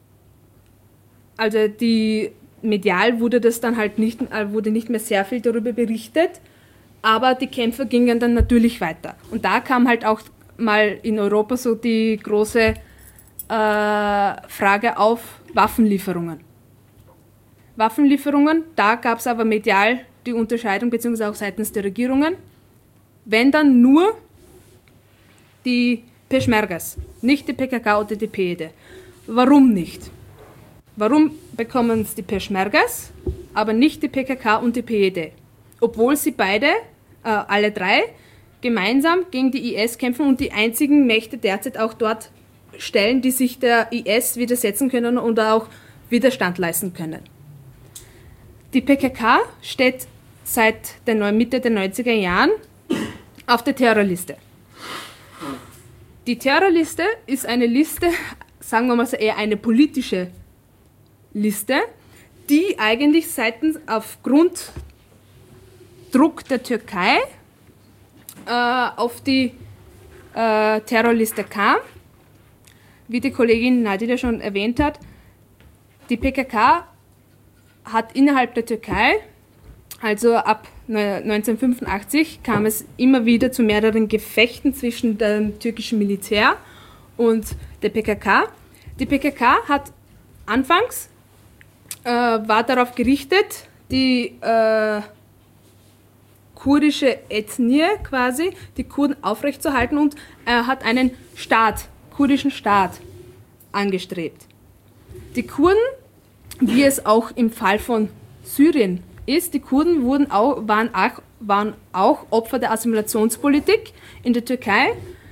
also die medial wurde das dann halt nicht, wurde nicht mehr sehr viel darüber berichtet, aber die Kämpfe gingen dann natürlich weiter. Und da kam halt auch mal in Europa so die große äh, Frage auf Waffenlieferungen. Waffenlieferungen, da gab es aber medial die Unterscheidung, beziehungsweise auch seitens der Regierungen, wenn dann nur die Peschmergas, nicht die P K K oder die P Y D. Warum nicht? Warum bekommen es die Peschmergas, aber nicht die P K K und die P Y D? Obwohl sie beide, äh, alle drei, gemeinsam gegen die I S kämpfen und die einzigen Mächte derzeit auch dort stellen, die sich der I S widersetzen können und auch Widerstand leisten können. Die P K K steht seit der Mitte der neunziger Jahren auf der Terrorliste. Die Terrorliste ist eine Liste, sagen wir mal so eher eine politische Liste, die eigentlich seitens aufgrund Druck der Türkei äh, auf die äh, Terrorliste kam. Wie die Kollegin Nadila schon erwähnt hat, die P K K hat innerhalb der Türkei, also ab neunzehnhundertfünfundachtzig, kam es immer wieder zu mehreren Gefechten zwischen dem türkischen Militär und der P K K. Die P K K hat anfangs, äh, war darauf gerichtet, die äh, kurdische Ethnie quasi, die Kurden aufrechtzuerhalten, und er hat einen Staat, kurdischen Staat angestrebt. Die Kurden, wie es auch im Fall von Syrien ist, die Kurden wurden auch, waren, auch, waren auch Opfer der Assimilationspolitik in der Türkei.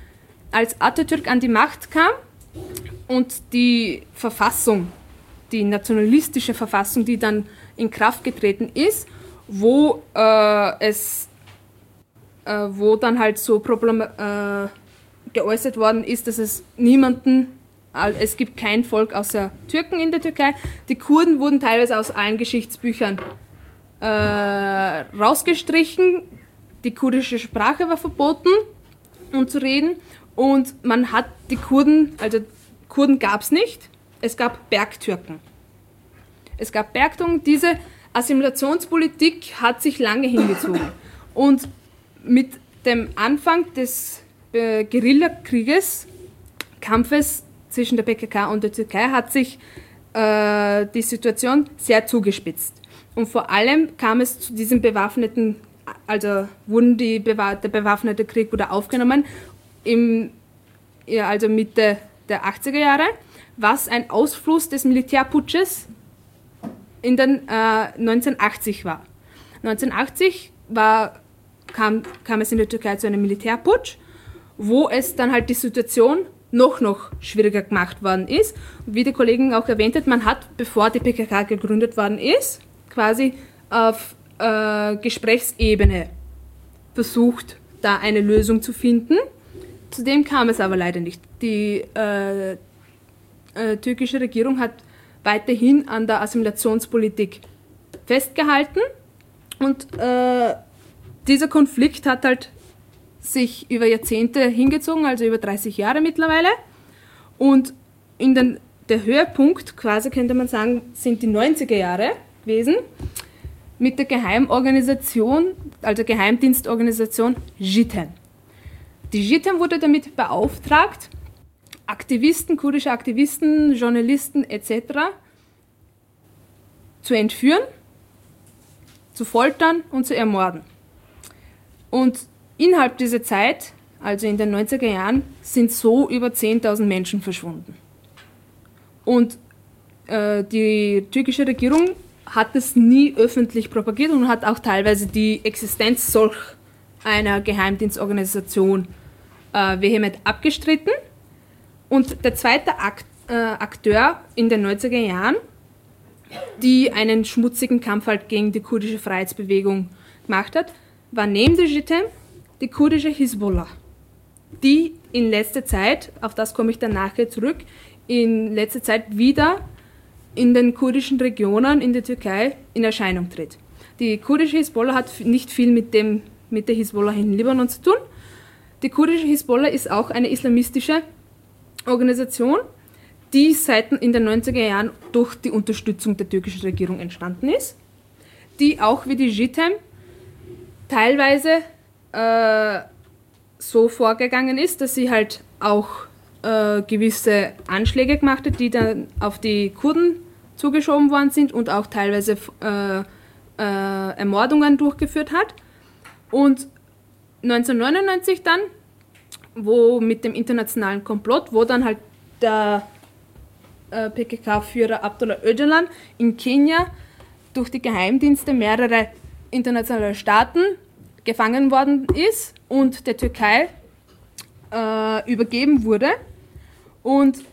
als Atatürk an die Macht kam und die Verfassung, die nationalistische Verfassung, die dann in Kraft getreten ist, wo äh, es äh, wo dann halt so Problem, äh, geäußert worden ist, dass es niemanden, es gibt kein Volk außer Türken in der Türkei. Die Kurden wurden teilweise aus allen Geschichtsbüchern äh, rausgestrichen, die kurdische Sprache war verboten, um zu reden, und man hat die Kurden, also Kurden gab es nicht, es gab Bergtürken. Es gab Bergtürken, diese Assimilationspolitik hat sich lange hingezogen. Und mit dem Anfang des äh, Guerillakrieges, Kampfes zwischen der P K K und der Türkei, hat sich äh, die Situation sehr zugespitzt. Und vor allem kam es zu diesem bewaffneten, also wurden die Bewa- der bewaffnete Krieg wieder aufgenommen, im, ja, also Mitte der achtziger Jahre, was ein Ausfluss des Militärputsches in den äh, neunzehnhundertachtzig war. neunzehnhundertachtzig war, kam, kam es in der Türkei zu einem Militärputsch, wo es dann halt die Situation noch, noch schwieriger gemacht worden ist. Und wie die Kollegin auch erwähnt hat, man hat, bevor die P K K gegründet worden ist, quasi auf äh, Gesprächsebene versucht, da eine Lösung zu finden. Zudem kam es aber leider nicht. Die äh, äh, türkische Regierung hat weiterhin an der Assimilationspolitik festgehalten, und äh, dieser Konflikt hat halt sich über Jahrzehnte hingezogen, also über dreißig Jahre mittlerweile, und in den, der Höhepunkt, quasi könnte man sagen, sind die neunziger Jahre gewesen, mit der Geheimorganisation, also Geheimdienstorganisation JITEM. Die JITEM wurde damit beauftragt, Aktivisten, kurdische Aktivisten, Journalisten et cetera zu entführen, zu foltern und zu ermorden. Und innerhalb dieser Zeit, also in den neunziger Jahren, sind so über zehntausend Menschen verschwunden. Und äh, die türkische Regierung hat es nie öffentlich propagiert und hat auch teilweise die Existenz solch einer Geheimdienstorganisation äh, vehement abgestritten. Und der zweite Akt, äh, Akteur in den neunziger Jahren, die einen schmutzigen Kampf halt gegen die kurdische Freiheitsbewegung gemacht hat, war neben der JITEM die kurdische Hisbollah, die in letzter Zeit, auf das komme ich dann nachher zurück, in letzter Zeit wieder in den kurdischen Regionen in der Türkei in Erscheinung tritt. Die kurdische Hisbollah hat nicht viel mit, dem, mit der Hisbollah in Libanon zu tun. Die kurdische Hisbollah ist auch eine islamistische Organisation, die seit in den neunziger Jahren durch die Unterstützung der türkischen Regierung entstanden ist, die auch wie die JITEM teilweise äh, so vorgegangen ist, dass sie halt auch äh, gewisse Anschläge gemacht hat, die dann auf die Kurden zugeschoben worden sind und auch teilweise äh, äh, Ermordungen durchgeführt hat. Und neunzehnhundertneunundneunzig dann, wo mit dem internationalen Komplott, wo dann halt der äh, P K K-Führer Abdullah Öcalan in Kenia durch die Geheimdienste mehrerer internationaler Staaten gefangen worden ist und der Türkei äh, übergeben wurde, und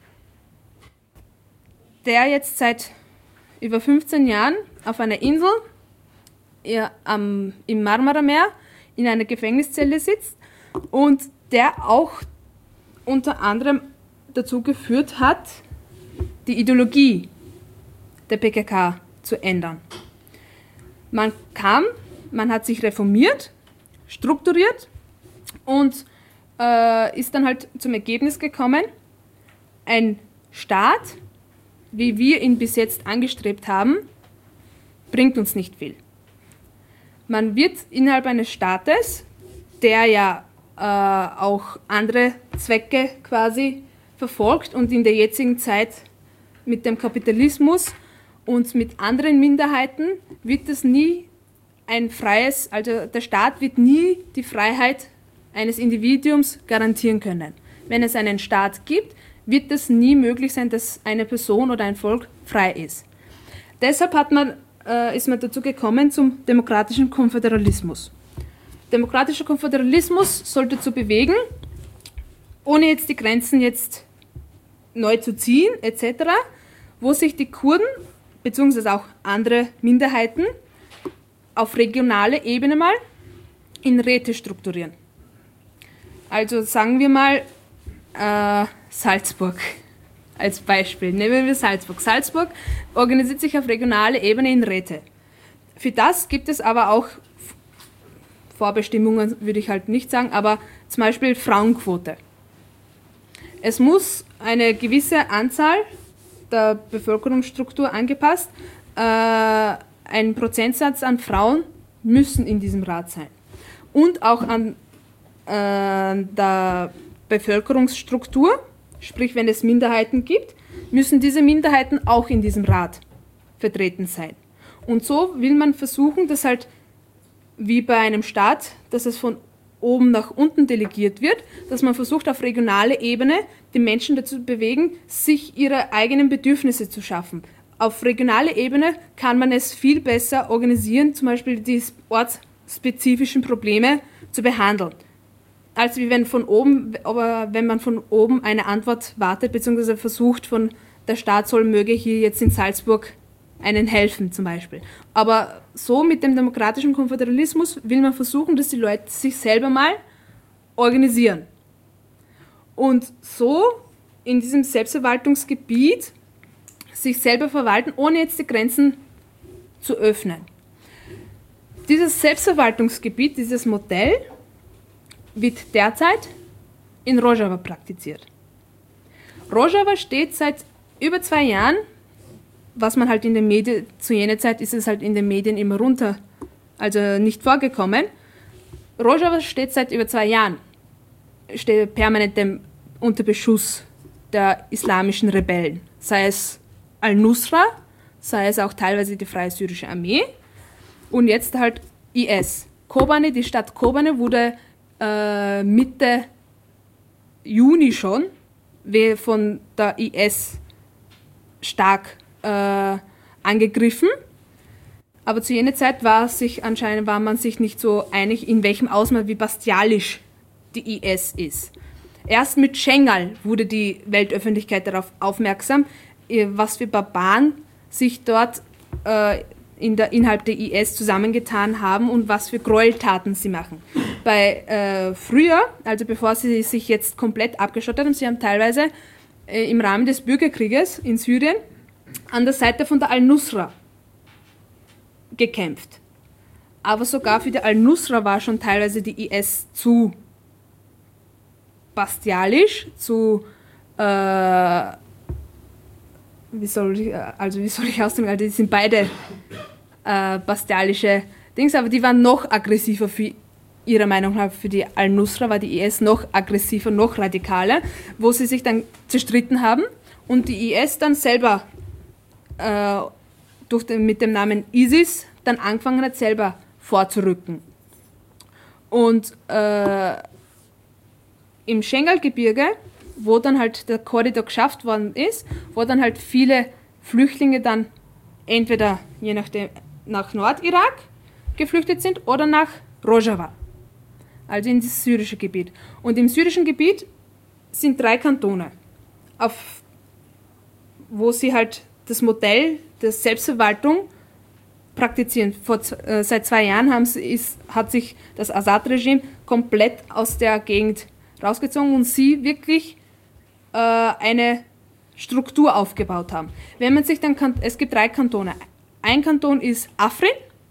der jetzt seit über fünfzehn Jahren auf einer Insel ja, am, im Marmarameer in einer Gefängniszelle sitzt und der auch unter anderem dazu geführt hat, die Ideologie der P K K zu ändern. Man kam, man hat sich reformiert, strukturiert und äh, ist dann halt zum Ergebnis gekommen, ein Staat, wie wir ihn bis jetzt angestrebt haben, bringt uns nicht viel. Man wird innerhalb eines Staates, der ja äh, auch andere Zwecke quasi verfolgt und in der jetzigen Zeit mit dem Kapitalismus und mit anderen Minderheiten wird es nie ein freies, also der Staat wird nie die Freiheit eines Individuums garantieren können. Wenn es einen Staat gibt, wird es nie möglich sein, dass eine Person oder ein Volk frei ist. Deshalb hat man, äh, ist man dazu gekommen zum demokratischen Konföderalismus. Demokratischer Konföderalismus soll dazu bewegen, ohne jetzt die Grenzen jetzt neu zu ziehen, et cetera, wo sich die Kurden beziehungsweise auch andere Minderheiten auf regionaler Ebene mal in Räte strukturieren. Also sagen wir mal äh, Salzburg als Beispiel. Nehmen wir Salzburg. Salzburg organisiert sich auf regionaler Ebene in Räte. Für das gibt es aber auch Vorbestimmungen, würde ich halt nicht sagen, aber zum Beispiel Frauenquote. Es muss eine gewisse Anzahl der Bevölkerungsstruktur angepasst, äh, ein Prozentsatz an Frauen müssen in diesem Rat sein. Und auch an äh, der Bevölkerungsstruktur, sprich wenn es Minderheiten gibt, müssen diese Minderheiten auch in diesem Rat vertreten sein. Und so will man versuchen, dass halt wie bei einem Staat, dass es von oben nach unten delegiert wird, dass man versucht, auf regionaler Ebene die Menschen dazu zu bewegen, sich ihre eigenen Bedürfnisse zu schaffen. Auf regionaler Ebene kann man es viel besser organisieren, zum Beispiel die ortsspezifischen Probleme zu behandeln, als wie wenn von oben, aber wenn man von oben eine Antwort wartet, beziehungsweise versucht, von der Staat soll möge hier jetzt in Salzburg einen helfen zum Beispiel. Aber so mit dem demokratischen Konföderalismus will man versuchen, dass die Leute sich selber mal organisieren. Und so in diesem Selbstverwaltungsgebiet sich selber verwalten, ohne jetzt die Grenzen zu öffnen. Dieses Selbstverwaltungsgebiet, dieses Modell, wird derzeit in Rojava praktiziert. Rojava steht seit über zwei Jahren, was man halt in den Medien, zu jener Zeit ist es halt in den Medien immer runter, also nicht vorgekommen. Rojava steht seit über zwei Jahren, steht permanent dem, unter Beschuss der islamischen Rebellen, sei es Al-Nusra, sei es auch teilweise die Freie Syrische Armee und jetzt halt I S. Kobane, die Stadt Kobane wurde äh, Mitte Juni schon von der I S stark äh, angegriffen, aber zu jener Zeit war, sich, anscheinend war man sich nicht so einig, in welchem Ausmaß, wie bastialisch die I S ist. Erst mit Schengal wurde die Weltöffentlichkeit darauf aufmerksam, was für Barbaren sich dort äh, in der, innerhalb der I S zusammengetan haben und was für Gräueltaten sie machen. Bei äh, früher, also bevor sie sich jetzt komplett abgeschottet haben, sie haben teilweise äh, im Rahmen des Bürgerkrieges in Syrien an der Seite von der Al-Nusra gekämpft. Aber sogar für die Al-Nusra war schon teilweise die I S zu bastialisch, zu äh, wie soll ich, also wie soll ich ausdrücken, also die sind beide äh, bastialische Dings, aber die waren noch aggressiver für ihrer Meinung nach, für die Al-Nusra war die I S noch aggressiver, noch radikaler, wo sie sich dann zerstritten haben und die I S dann selber äh, durch den, mit dem Namen ISIS dann angefangen hat, selber vorzurücken. Und äh, im Schengalgebirge, wo dann halt der Korridor geschafft worden ist, wo dann halt viele Flüchtlinge dann entweder je nachdem nach Nordirak geflüchtet sind oder nach Rojava, also in das syrische Gebiet. Und im syrischen Gebiet sind drei Kantone, auf, wo sie halt das Modell der Selbstverwaltung praktizieren. Vor, äh, seit zwei Jahren haben sie, ist, hat sich das Assad-Regime komplett aus der Gegend rausgezogen und sie wirklich äh, eine Struktur aufgebaut haben. Wenn man sich dann, es gibt drei Kantone. Ein Kanton ist Afrin,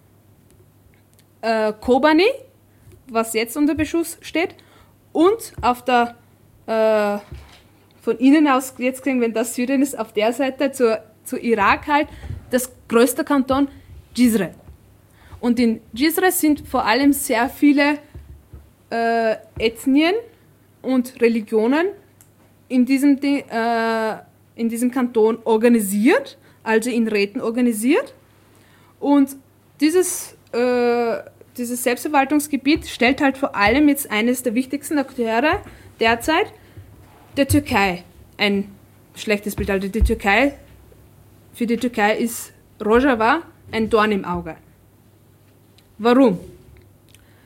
äh, Kobani, was jetzt unter Beschuss steht, und auf der, äh, von innen aus, jetzt kriegen, wenn das Syrien ist, auf der Seite zur, zu Irak halt, das größte Kanton Jizre. Und in Jizre sind vor allem sehr viele äh, Ethnien und Religionen in diesem, äh, in diesem Kanton organisiert, also in Räten organisiert. Und dieses, äh, dieses Selbstverwaltungsgebiet stellt halt vor allem jetzt eines der wichtigsten Akteure derzeit, der Türkei, ein schlechtes Bild. Also die Türkei, für die Türkei ist Rojava ein Dorn im Auge. Warum?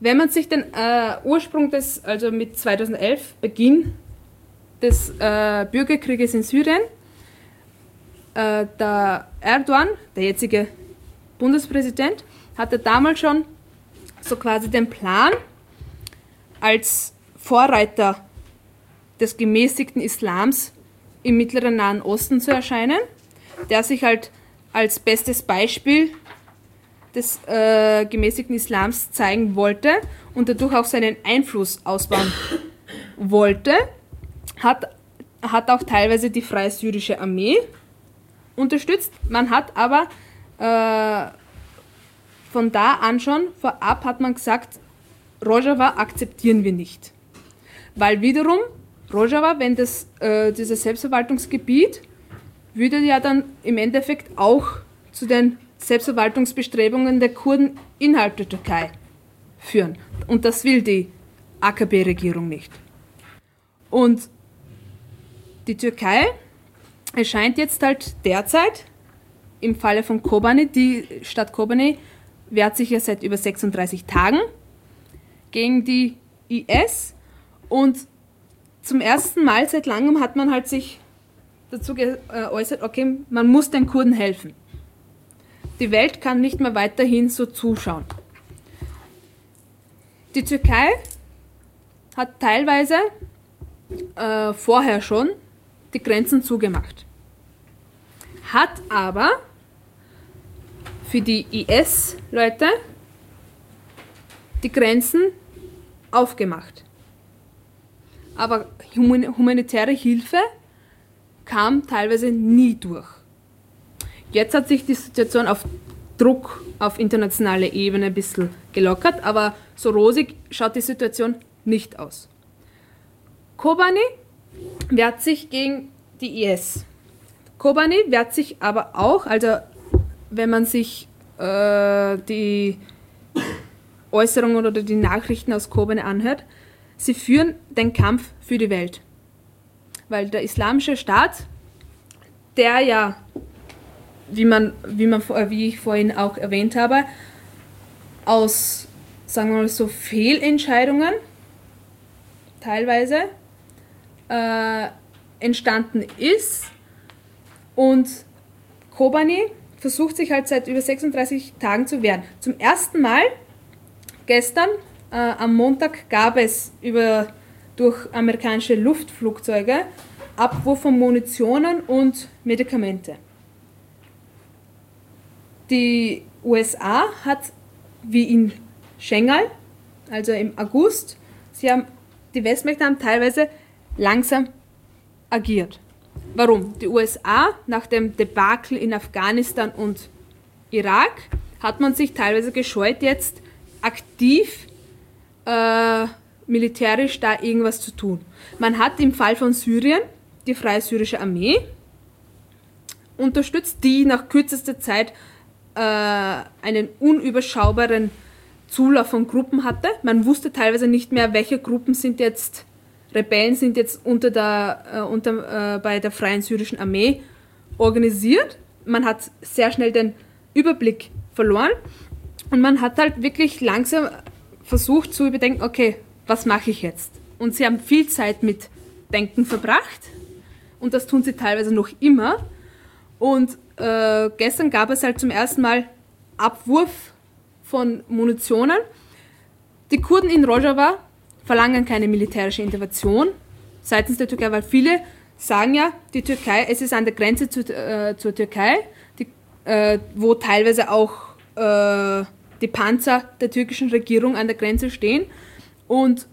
wenn man sich den äh, Ursprung des, also mit zweitausendelf, Beginn des äh, Bürgerkrieges in Syrien, äh, der Erdogan, der jetzige Bundespräsident, hatte damals schon so quasi den Plan, als Vorreiter des gemäßigten Islams im mittleren Nahen Osten zu erscheinen, der sich halt als bestes Beispiel des äh, gemäßigten Islams zeigen wollte und dadurch auch seinen Einfluss ausbauen wollte, hat, hat auch teilweise die Freie Syrische Armee unterstützt. Man hat aber äh, von da an schon, vorab hat man gesagt, Rojava akzeptieren wir nicht. Weil wiederum, Rojava, wenn das, äh, dieses Selbstverwaltungsgebiet, würde ja dann im Endeffekt auch zu den Selbstverwaltungsbestrebungen der Kurden innerhalb der Türkei führen. Und das will die A K P-Regierung nicht. Und die Türkei erscheint jetzt halt derzeit, im Falle von Kobani, die Stadt Kobani wehrt sich ja seit über sechsunddreißig Tagen gegen die I S und zum ersten Mal seit langem hat man halt sich dazu geäußert, okay, man muss den Kurden helfen. Die Welt kann nicht mehr weiterhin so zuschauen. Die Türkei hat teilweise äh, vorher schon die Grenzen zugemacht, hat aber für die I S-Leute die Grenzen aufgemacht. Aber humanitäre Hilfe kam teilweise nie durch. Jetzt hat sich die Situation auf Druck auf internationaler Ebene ein bisschen gelockert, aber so rosig schaut die Situation nicht aus. Kobani wehrt sich gegen die I S. Kobani wehrt sich aber auch, also wenn man sich äh, die Äußerungen oder die Nachrichten aus Kobani anhört, sie führen den Kampf für die Welt. Weil der Islamische Staat, der ja, wie, man, wie, man, wie ich vorhin auch erwähnt habe, aus, sagen wir mal so, Fehlentscheidungen teilweise äh, entstanden ist und Kobani versucht sich halt seit über sechsunddreißig Tagen zu wehren. Zum ersten Mal gestern, äh, am Montag, gab es über, durch amerikanische Luftflugzeuge Abwurf von Munitionen und Medikamente. Die U S A hat, wie in Schengal, also im August, sie haben, die Westmächte haben teilweise langsam agiert. Warum? Die U S A, nach dem Debakel in Afghanistan und Irak, hat man sich teilweise gescheut, jetzt aktiv äh, militärisch da irgendwas zu tun. Man hat im Fall von Syrien die Freie Syrische Armee unterstützt, die nach kürzester Zeit äh, einen unüberschaubaren Zulauf von Gruppen hatte. Man wusste teilweise nicht mehr, welche Gruppen sind jetzt, Rebellen sind jetzt unter der, äh, unter, äh, bei der Freien Syrischen Armee organisiert. Man hat sehr schnell den Überblick verloren und man hat halt wirklich langsam versucht zu überdenken, okay, was mache ich jetzt? Und sie haben viel Zeit mit Denken verbracht und das tun sie teilweise noch immer. Und äh, gestern gab es halt zum ersten Mal Abwurf von Munitionen. Die Kurden in Rojava verlangen keine militärische Intervention seitens der Türkei, weil viele sagen ja, die Türkei, es ist an der Grenze zu, äh, zur Türkei, die, äh, wo teilweise auch äh, die Panzer der türkischen Regierung an der Grenze stehen und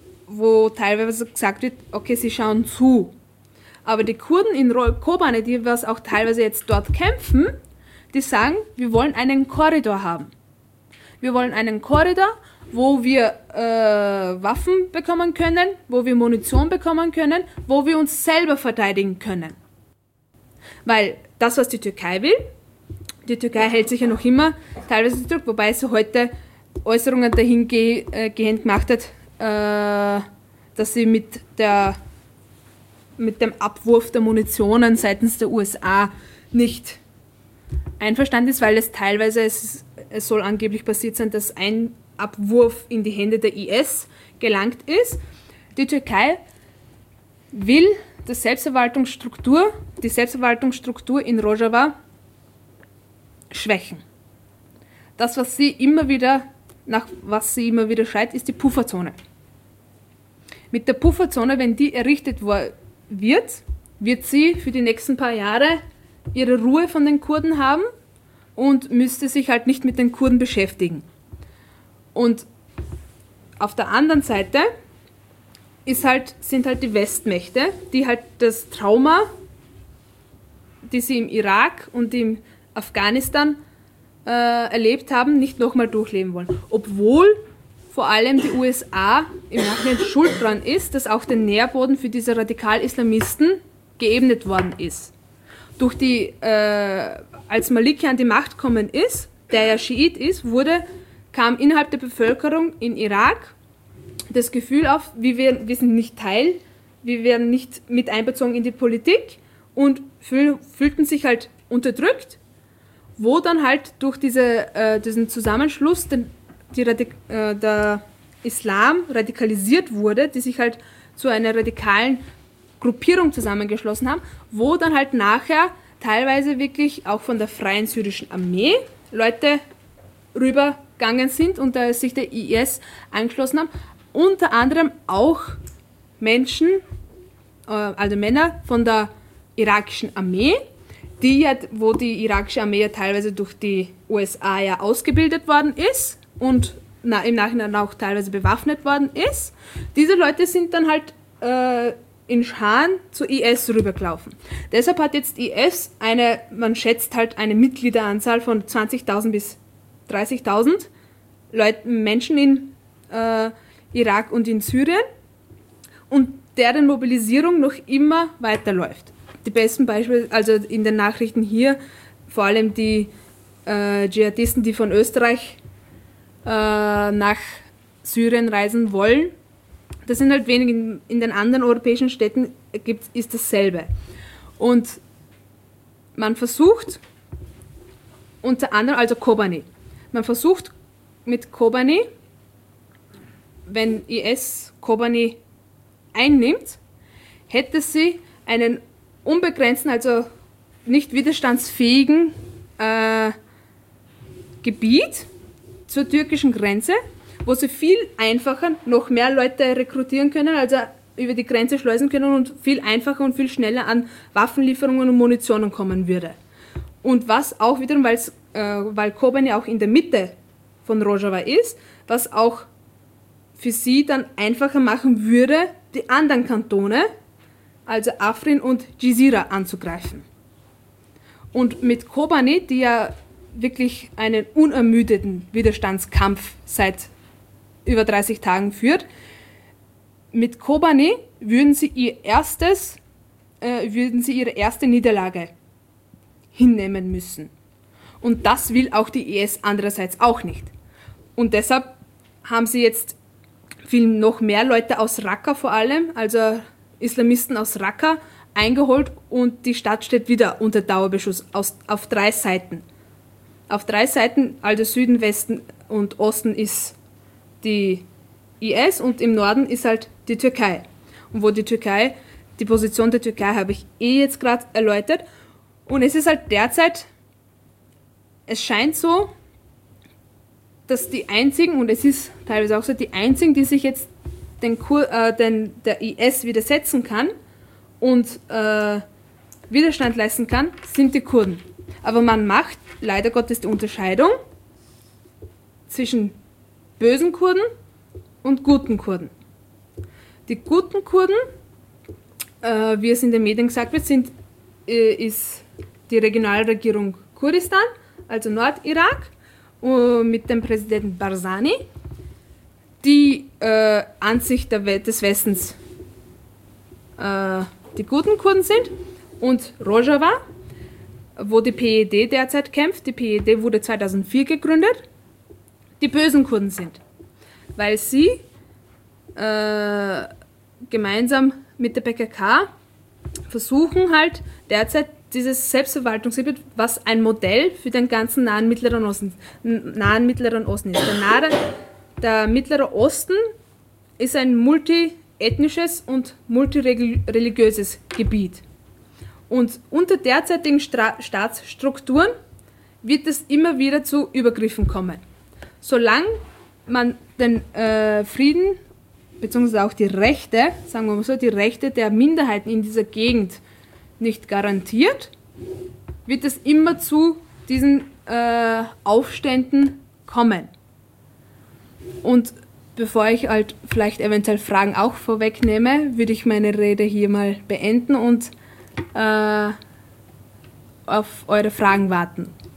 wo teilweise gesagt wird, okay, sie schauen zu. Aber die Kurden in Kobani, die was auch teilweise jetzt dort kämpfen, die sagen, wir wollen einen Korridor haben. Wir wollen einen Korridor, wo wir äh, Waffen bekommen können, wo wir Munition bekommen können, wo wir uns selber verteidigen können. Weil das, was die Türkei will, die Türkei hält sich ja noch immer teilweise zurück, wobei sie heute Äußerungen dahingehend gemacht hat, äh, dass sie mit, der, mit dem Abwurf der Munitionen seitens der U S A nicht einverstanden ist, weil es teilweise, es, es soll angeblich passiert sein, dass ein Abwurf in die Hände der I S gelangt ist. Die Türkei will die Selbstverwaltungsstruktur, die Selbstverwaltungsstruktur in Rojava schwächen. Das, was sie immer wieder, nach was sie immer wieder schreit, ist die Pufferzone. Mit der Pufferzone, wenn die errichtet wird, wird sie für die nächsten paar Jahre ihre Ruhe von den Kurden haben und müsste sich halt nicht mit den Kurden beschäftigen. Und auf der anderen Seite ist halt, sind halt die Westmächte, die halt das Trauma, die sie im Irak und im Afghanistan äh, erlebt haben, nicht nochmal durchleben wollen. Obwohl vor allem die U S A im Nachhinein schuld dran ist, dass auch der Nährboden für diese Radikal-Islamisten geebnet worden ist. Durch die, äh, als Maliki an die Macht gekommen ist, der ja Schiit ist, wurde, kam innerhalb der Bevölkerung in Irak das Gefühl auf, wir, werden, wir sind nicht Teil, wir werden nicht mit einbezogen in die Politik und fühl, fühlten sich halt unterdrückt, wo dann halt durch diese, äh, diesen Zusammenschluss den, die Radik äh, der Islam radikalisiert wurde, die sich halt zu einer radikalen Gruppierung zusammengeschlossen haben, wo dann halt nachher teilweise wirklich auch von der Freien Syrischen Armee Leute rübergegangen sind und äh, sich der I S angeschlossen haben. Unter anderem auch Menschen, äh, also Männer von der irakischen Armee, die ja, wo die irakische Armee ja teilweise durch die U S A ja ausgebildet worden ist und na, im Nachhinein auch teilweise bewaffnet worden ist. Diese Leute sind dann halt äh, in Scharen zur I S rübergelaufen. Deshalb hat jetzt I S eine, man schätzt halt eine Mitgliederanzahl von zwanzigtausend bis dreißigtausend Leuten, Menschen in äh, Irak und in Syrien und deren Mobilisierung noch immer weiterläuft. Die besten Beispiele, also in den Nachrichten hier, vor allem die äh, Dschihadisten, die von Österreich äh, nach Syrien reisen wollen, das sind halt wenig, in, in den anderen europäischen Städten gibt, ist dasselbe. Und man versucht unter anderem, also Kobani, man versucht mit Kobani, wenn I S Kobani einnimmt, hätte sie einen unbegrenzten, also nicht widerstandsfähigen äh, Gebiet zur türkischen Grenze, wo sie viel einfacher noch mehr Leute rekrutieren können, also über die Grenze schleusen können und viel einfacher und viel schneller an Waffenlieferungen und Munitionen kommen würde. Und was auch wiederum, äh, weil Kobani auch in der Mitte von Rojava ist, was auch für sie dann einfacher machen würde, die anderen Kantone, also Afrin und Jizira, anzugreifen. Und mit Kobani, die ja wirklich einen unermüdeten Widerstandskampf seit über dreißig Tagen führt, mit Kobani würden sie ihr erstes, äh, würden sie ihre erste Niederlage hinnehmen müssen. Und das will auch die I S andererseits auch nicht. Und deshalb haben sie jetzt viel noch mehr Leute aus Raqqa vor allem, also Islamisten aus Raqqa, eingeholt und die Stadt steht wieder unter Dauerbeschuss aus, auf drei Seiten. Auf drei Seiten, also Süden, Westen und Osten ist die I S und im Norden ist halt die Türkei. Und wo die Türkei, die Position der Türkei habe ich eh jetzt gerade erläutert. Und es ist halt derzeit, es scheint so, dass die einzigen, und es ist teilweise auch so, die einzigen, die sich jetzt den Kur, äh, den, der I S widersetzen kann und äh, Widerstand leisten kann, sind die Kurden. Aber man macht leider Gottes die Unterscheidung zwischen bösen Kurden und guten Kurden. Die guten Kurden, äh, wie es in den Medien gesagt wird, sind, äh, ist die Regionalregierung Kurdistan, also Nordirak, mit dem Präsidenten Barzani, die äh, Ansicht der Welt des Westens äh, die guten Kurden sind, und Rojava, wo die P E D derzeit kämpft, die P E D wurde zweitausendvier gegründet, die bösen Kurden sind, weil sie äh, gemeinsam mit der P K K versuchen halt derzeit dieses Selbstverwaltungsgebiet, was ein Modell für den ganzen nahen Mittleren Osten, nahen Mittleren Osten ist. Der nahe, der Mittlere Osten ist ein multiethnisches und multireligiöses Gebiet. Und unter derzeitigen Stra- Staatsstrukturen wird es immer wieder zu Übergriffen kommen. Solange man den äh, Frieden beziehungsweise auch die Rechte, sagen wir mal so, die Rechte der Minderheiten in dieser Gegend nicht garantiert, wird es immer zu diesen äh, Aufständen kommen. Und bevor ich halt vielleicht eventuell Fragen auch vorwegnehme, würde ich meine Rede hier mal beenden und äh, auf eure Fragen warten.